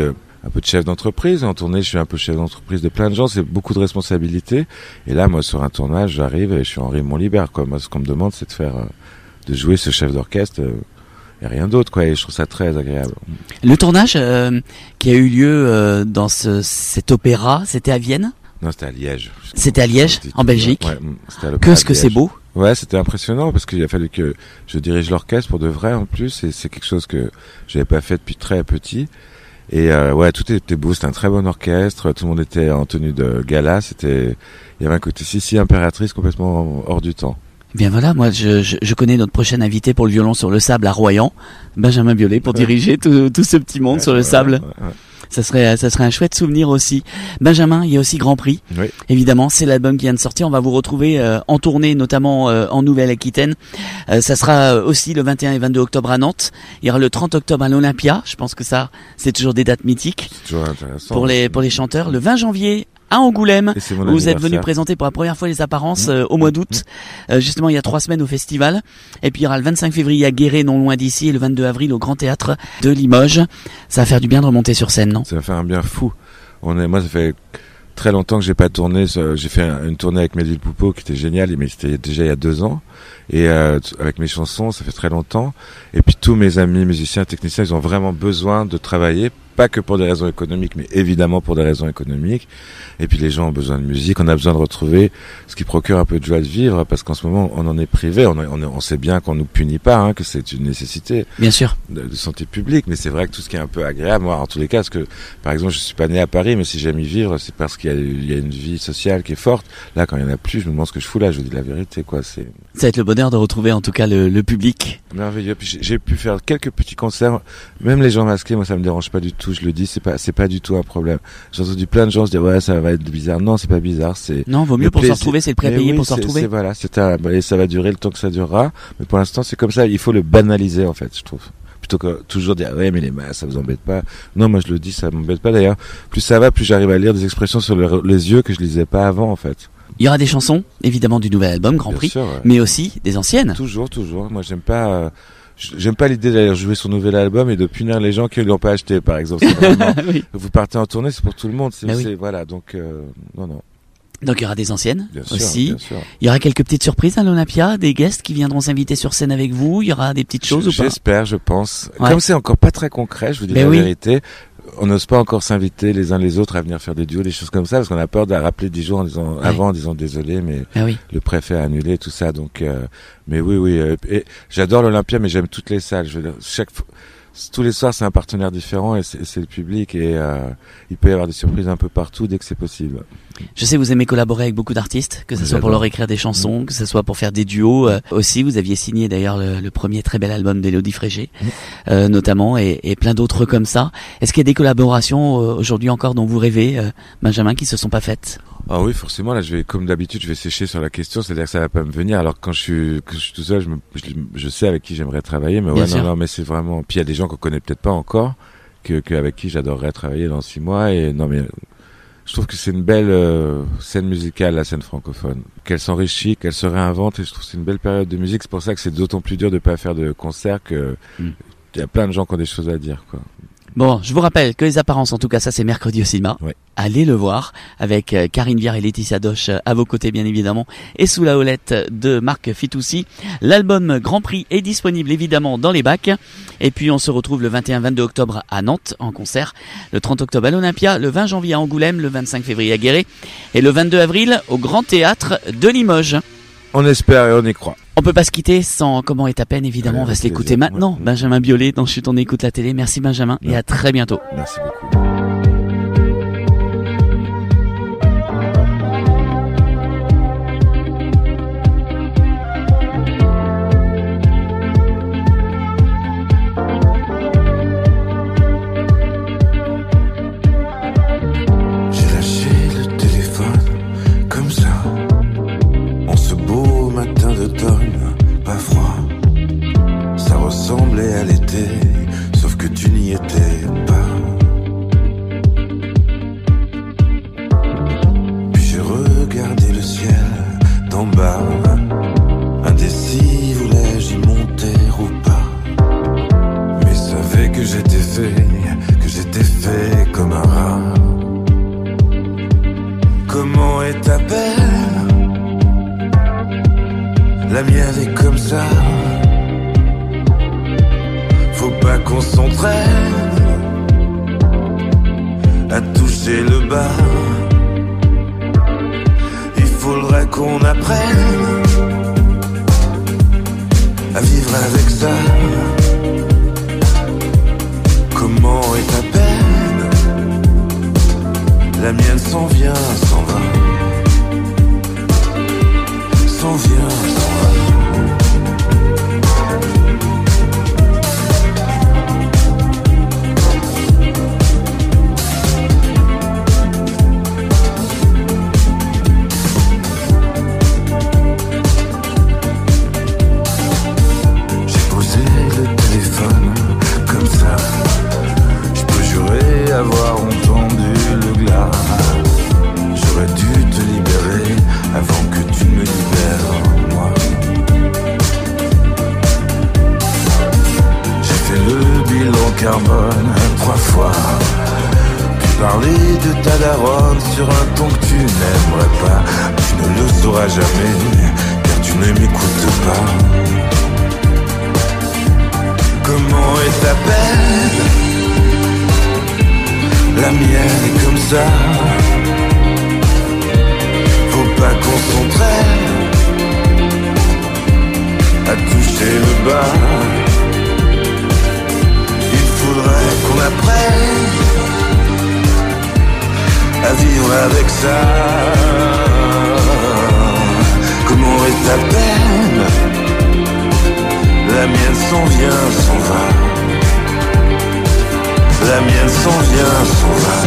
[SPEAKER 22] un peu de chef d'entreprise. En tournée, je suis un peu chef d'entreprise de plein de gens. C'est beaucoup de responsabilités. Et là, moi, sur un tournage, j'arrive et je suis Henri Monlibert, quoi. Moi, ce qu'on me demande, c'est de faire, euh, de jouer ce chef d'orchestre euh, et rien d'autre, quoi. Et je trouve ça très agréable.
[SPEAKER 5] Le tournage euh, qui a eu lieu euh, dans ce, cet opéra, c'était à Vienne?
[SPEAKER 22] Non, c'était à Liège.
[SPEAKER 5] C'était à Liège, en Belgique.
[SPEAKER 22] Ouais, c'était à l'opéra
[SPEAKER 5] Qu'est-ce que
[SPEAKER 22] de
[SPEAKER 5] c'est
[SPEAKER 22] Liège.
[SPEAKER 5] beau.
[SPEAKER 22] Ouais, c'était impressionnant parce qu'il a fallu que je dirige l'orchestre pour de vrai en plus, et c'est quelque chose que j'avais pas fait depuis très petit. Et euh, ouais, tout était beau, c'était un très bon orchestre, tout le monde était en tenue de gala, c'était, il y avait un côté Sissi impératrice complètement hors du temps.
[SPEAKER 5] Bien voilà, moi je, je, je connais notre prochain invité pour le violon sur le sable à Royan, Benjamin Biolay, pour
[SPEAKER 22] Ouais.
[SPEAKER 5] diriger tout, tout ce petit monde
[SPEAKER 22] Ouais,
[SPEAKER 5] sur le
[SPEAKER 22] ouais,
[SPEAKER 5] sable.
[SPEAKER 22] ouais, ouais.
[SPEAKER 5] Ça serait, ça serait un chouette souvenir aussi. Benjamin, il y a aussi Grand Prix.
[SPEAKER 22] Oui.
[SPEAKER 5] Évidemment, c'est l'album qui vient de sortir. On va vous retrouver euh, en tournée, notamment euh, en Nouvelle-Aquitaine. Euh, ça sera aussi le vingt et un et vingt-deux octobre à Nantes. Il y aura le trente octobre à l'Olympia. Je pense que ça, c'est toujours des dates mythiques
[SPEAKER 22] C'est toujours intéressant.
[SPEAKER 5] pour les pour les chanteurs. Le vingt janvier à Angoulême,
[SPEAKER 22] Et c'est mon
[SPEAKER 5] où vous êtes
[SPEAKER 22] anniversaire.
[SPEAKER 5] venu présenter pour la première fois les apparences
[SPEAKER 22] Mmh.
[SPEAKER 5] euh, au mois d'août, euh, justement il y a trois semaines au festival. Et puis il y aura le vingt-cinq février à Guéret, non loin d'ici, et le vingt-deux avril au Grand Théâtre de Limoges. Ça va faire du bien de remonter sur scène, non?
[SPEAKER 22] Ça va faire un bien fou. On est, moi, ça fait très longtemps que j'ai pas tourné. ça- J'ai fait un- une tournée avec Melville Poupeau qui était géniale, mais c'était déjà il y a deux ans. Et euh, t- avec mes chansons, ça fait très longtemps. Et puis tous mes amis musiciens, techniciens, ils ont vraiment besoin de travailler, pas que pour des raisons économiques, mais évidemment pour des raisons économiques. Et puis les gens ont besoin de musique, on a besoin de retrouver ce qui procure un peu de joie de vivre, parce qu'en ce moment, on en est privé. On, on, on sait bien qu'on nous punit pas, hein, que c'est une nécessité.
[SPEAKER 5] Bien sûr.
[SPEAKER 22] De, de santé publique, mais c'est vrai que tout ce qui est un peu agréable, moi, en tous les cas, parce que, par exemple, je suis pas né à Paris, mais si j'aime y vivre, c'est parce qu'il y a, il y a une vie sociale qui est forte. Là, quand il y en a plus, je me demande ce que je fous là, je vous dis la vérité, quoi. C'est
[SPEAKER 5] Ça va être le bonheur de retrouver en tout cas le, le public.
[SPEAKER 22] merveilleux. Puis j'ai- j'ai pu faire quelques petits concerts, même les gens masqués, moi, ça me dérange pas du tout. Je le dis, c'est pas, c'est pas du tout un problème. J'ai entendu plein de gens se dire, ouais, ça va être bizarre. Non, c'est pas bizarre. C'est
[SPEAKER 5] Non, vaut mieux
[SPEAKER 22] le
[SPEAKER 5] pour se
[SPEAKER 22] plaisir.
[SPEAKER 5] retrouver, c'est le prix à
[SPEAKER 22] Mais
[SPEAKER 5] payer
[SPEAKER 22] oui,
[SPEAKER 5] pour se
[SPEAKER 22] c'est-
[SPEAKER 5] retrouver.
[SPEAKER 22] c'est- Voilà, c'est un- et ça va durer le temps que ça durera. Mais pour l'instant, c'est comme ça. Il faut le banaliser, en fait, je trouve. Plutôt que toujours dire, ouais, mais les masques, ça vous embête pas. Non, moi, je le dis, ça m'embête pas d'ailleurs. Plus ça va, plus j'arrive à lire des expressions sur le- les yeux que je lisais pas avant, en fait.
[SPEAKER 5] Il y aura des chansons, évidemment, du nouvel album, Grand
[SPEAKER 22] Bien
[SPEAKER 5] Prix,
[SPEAKER 22] sûr, ouais.
[SPEAKER 5] mais aussi des anciennes.
[SPEAKER 22] Toujours, toujours. Moi, j'aime pas, euh, j'aime pas l'idée d'aller jouer son nouvel album et de punir les gens qui ne l'ont pas acheté, par exemple. C'est vraiment-
[SPEAKER 5] Oui.
[SPEAKER 22] Vous partez en tournée, c'est pour tout le monde. C'est,
[SPEAKER 5] Bah oui.
[SPEAKER 22] c'est- voilà, donc, euh, non, non.
[SPEAKER 5] Donc il y aura des anciennes
[SPEAKER 22] Bien sûr,
[SPEAKER 5] aussi.
[SPEAKER 22] bien sûr.
[SPEAKER 5] Il y aura quelques petites surprises à l'Olympia, des guests qui viendront s'inviter sur scène avec vous. Il y aura des petites choses ou pas?
[SPEAKER 22] J'espère, je pense.
[SPEAKER 5] Ouais.
[SPEAKER 22] Comme c'est encore pas très concret, je vous dis
[SPEAKER 5] Ben
[SPEAKER 22] la
[SPEAKER 5] oui.
[SPEAKER 22] vérité, on n'ose pas encore s'inviter les uns les autres à venir faire des duos, des choses comme ça, parce qu'on a peur de rappeler dix jours en disant,
[SPEAKER 5] Ouais.
[SPEAKER 22] avant en disant désolé, mais
[SPEAKER 5] Ah oui.
[SPEAKER 22] le préfet a annulé tout ça. Donc, euh, mais oui, oui. euh, et j'adore l'Olympia, mais j'aime toutes les salles. Je veux dire, chaque fois- tous les soirs, c'est un partenaire différent et c'est, c'est le public, et euh, il peut y avoir des surprises un peu partout dès que c'est possible.
[SPEAKER 5] Je sais que vous aimez collaborer avec beaucoup d'artistes, que ce soit pour
[SPEAKER 22] J'adore.
[SPEAKER 5] leur écrire des chansons, que ce soit pour faire des duos. euh, aussi, vous aviez signé d'ailleurs le, le premier très bel album d'Élodie Frégé, euh, notamment, et, et plein d'autres comme ça. Est-ce qu'il y a des collaborations euh, aujourd'hui encore dont vous rêvez, euh, Benjamin, qui se sont pas faites?
[SPEAKER 22] Ah oui, forcément, là, je vais, comme d'habitude, je vais sécher sur la question, c'est-à-dire que ça va pas me venir, alors que quand je suis, que je suis tout seul, je, me, je, je sais avec qui j'aimerais travailler, mais
[SPEAKER 5] Bien
[SPEAKER 22] ouais,
[SPEAKER 5] sûr.
[SPEAKER 22] non, non, mais c'est vraiment, puis il y a des gens qu'on connaît peut-être pas encore, que, que avec qui j'adorerais travailler dans six mois, et non, mais, je trouve que c'est une belle euh, scène musicale, la scène francophone, qu'elle s'enrichit, qu'elle se réinvente, et je trouve que c'est une belle période de musique. C'est pour ça que c'est d'autant plus dur de pas faire de concerts, que il
[SPEAKER 5] Mm.
[SPEAKER 22] y a plein de gens qui ont des choses à dire, quoi.
[SPEAKER 5] Bon, je vous rappelle que les apparences, en tout cas, ça c'est mercredi au cinéma.
[SPEAKER 22] Ouais.
[SPEAKER 5] Allez le voir avec euh, Karine Viard et Laetitia Doche euh, à vos côtés, bien évidemment, et sous la houlette de Marc Fitoussi. L'album Grand Prix est disponible évidemment dans les bacs. Et puis on se retrouve le vingt et un vingt-deux octobre à Nantes en concert, le trente octobre à l'Olympia, le vingt janvier à Angoulême, le vingt-cinq février à Guéret et le vingt-deux avril au Grand Théâtre de Limoges.
[SPEAKER 22] On espère et on y croit.
[SPEAKER 5] On peut pas se quitter sans Comment est ta peine, évidemment.
[SPEAKER 22] Ouais,
[SPEAKER 5] On va
[SPEAKER 22] avec
[SPEAKER 5] se l'écouter
[SPEAKER 22] plaisir.
[SPEAKER 5] maintenant.
[SPEAKER 22] Ouais.
[SPEAKER 5] Benjamin Biolay dans Chut, on écoute la télé. Merci Benjamin et
[SPEAKER 22] Ouais.
[SPEAKER 5] à très bientôt.
[SPEAKER 22] Merci beaucoup.
[SPEAKER 16] J'ai lâché le téléphone comme ça, en ce beau matin d'automne, pas froid. Ça ressemblait à l'été, sauf que tu n'y étais pas. Puis j'ai regardé le ciel d'en bas, indécis, voulais-je y monter ou pas. Mais savais que j'étais fait, que j'étais fait comme un toucher le bas. Il faudrait qu'on apprenne à vivre avec ça. Comment est ta peine? La mienne s'en vient, s'en va. S'en vient, s'en va. Avoir entendu le glas, j'aurais dû te libérer avant que tu me libères, moi. J'ai fait le bilan carbone trois fois, puis parler de ta daronne sur un ton que tu n'aimerais pas. Tu ne le sauras jamais, car tu ne m'écoutes pas. Comment est ta peine? La mienne est comme ça. Faut pas qu'on s'entraîne à toucher le bas. Il faudrait qu'on apprenne à vivre avec ça. Comment est ta peine? La mienne s'en vient, s'en va. La mienne s'en vient, s'en va.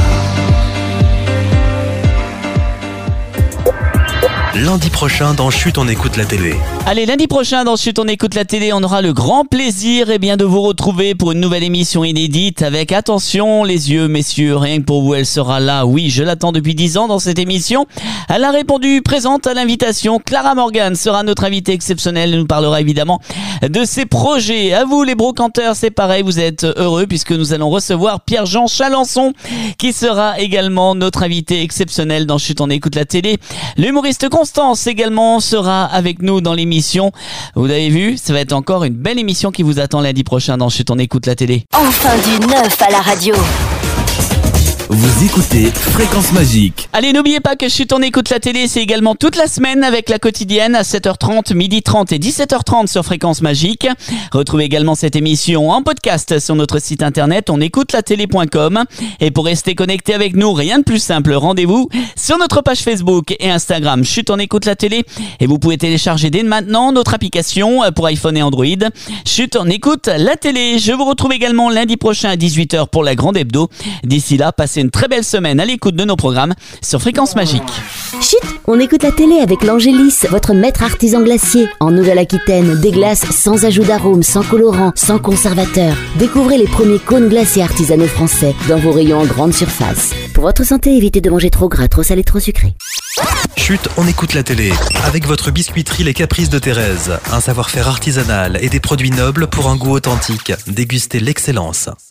[SPEAKER 2] Lundi prochain, dans Chut, on écoute la télé.
[SPEAKER 5] Allez, lundi prochain, dans Chut, on écoute la télé, on aura le grand plaisir eh bien, de vous retrouver pour une nouvelle émission inédite avec, attention, les yeux, messieurs, rien que pour vous, elle sera là. Oui, je l'attends depuis dix ans dans cette émission. Elle a répondu présente à l'invitation. Clara Morgan sera notre invitée exceptionnelle. Elle nous parlera évidemment de ses projets. À vous, les brocanteurs, c'est pareil, vous êtes heureux puisque nous allons recevoir Pierre-Jean Chalençon qui sera également notre invité exceptionnel dans Chut, on écoute la télé. L'humoriste Constance également sera avec nous dans l'émission. Vous avez vu, ça va être encore une belle émission qui vous attend lundi prochain dans Chut, on écoute la télé.
[SPEAKER 14] Enfin du neuf à la radio.
[SPEAKER 1] Vous écoutez Fréquence Magique.
[SPEAKER 5] Allez, n'oubliez pas que Chut, on écoute la télé, c'est également toute la semaine avec la quotidienne à sept heures trente, midi trente et dix-sept heures trente sur Fréquence Magique. Retrouvez également cette émission en podcast sur notre site internet onécoutelatélé point com. Et pour rester connecté avec nous, rien de plus simple, rendez-vous sur notre page Facebook et Instagram Chut, on écoute la télé. Et vous pouvez télécharger dès maintenant notre application pour iPhone et Android. Chut, on écoute la télé. Je vous retrouve également lundi prochain à dix-huit heures pour la grande hebdo. D'ici là, passez une très belle semaine à l'écoute de nos programmes sur Fréquence Magique.
[SPEAKER 6] Chut, on écoute la télé avec l'Angélis, votre maître artisan glacier. En Nouvelle-Aquitaine, des glaces sans ajout d'arôme, sans colorant, sans conservateur. Découvrez les premiers cônes glacés artisanaux français dans vos rayons en grande surface. Pour votre santé, évitez de manger trop gras, trop salé, trop sucré.
[SPEAKER 2] Chut, on écoute la télé. Avec votre biscuiterie Les Caprices de Thérèse. Un savoir-faire artisanal et des produits nobles pour un goût authentique. Dégustez l'excellence.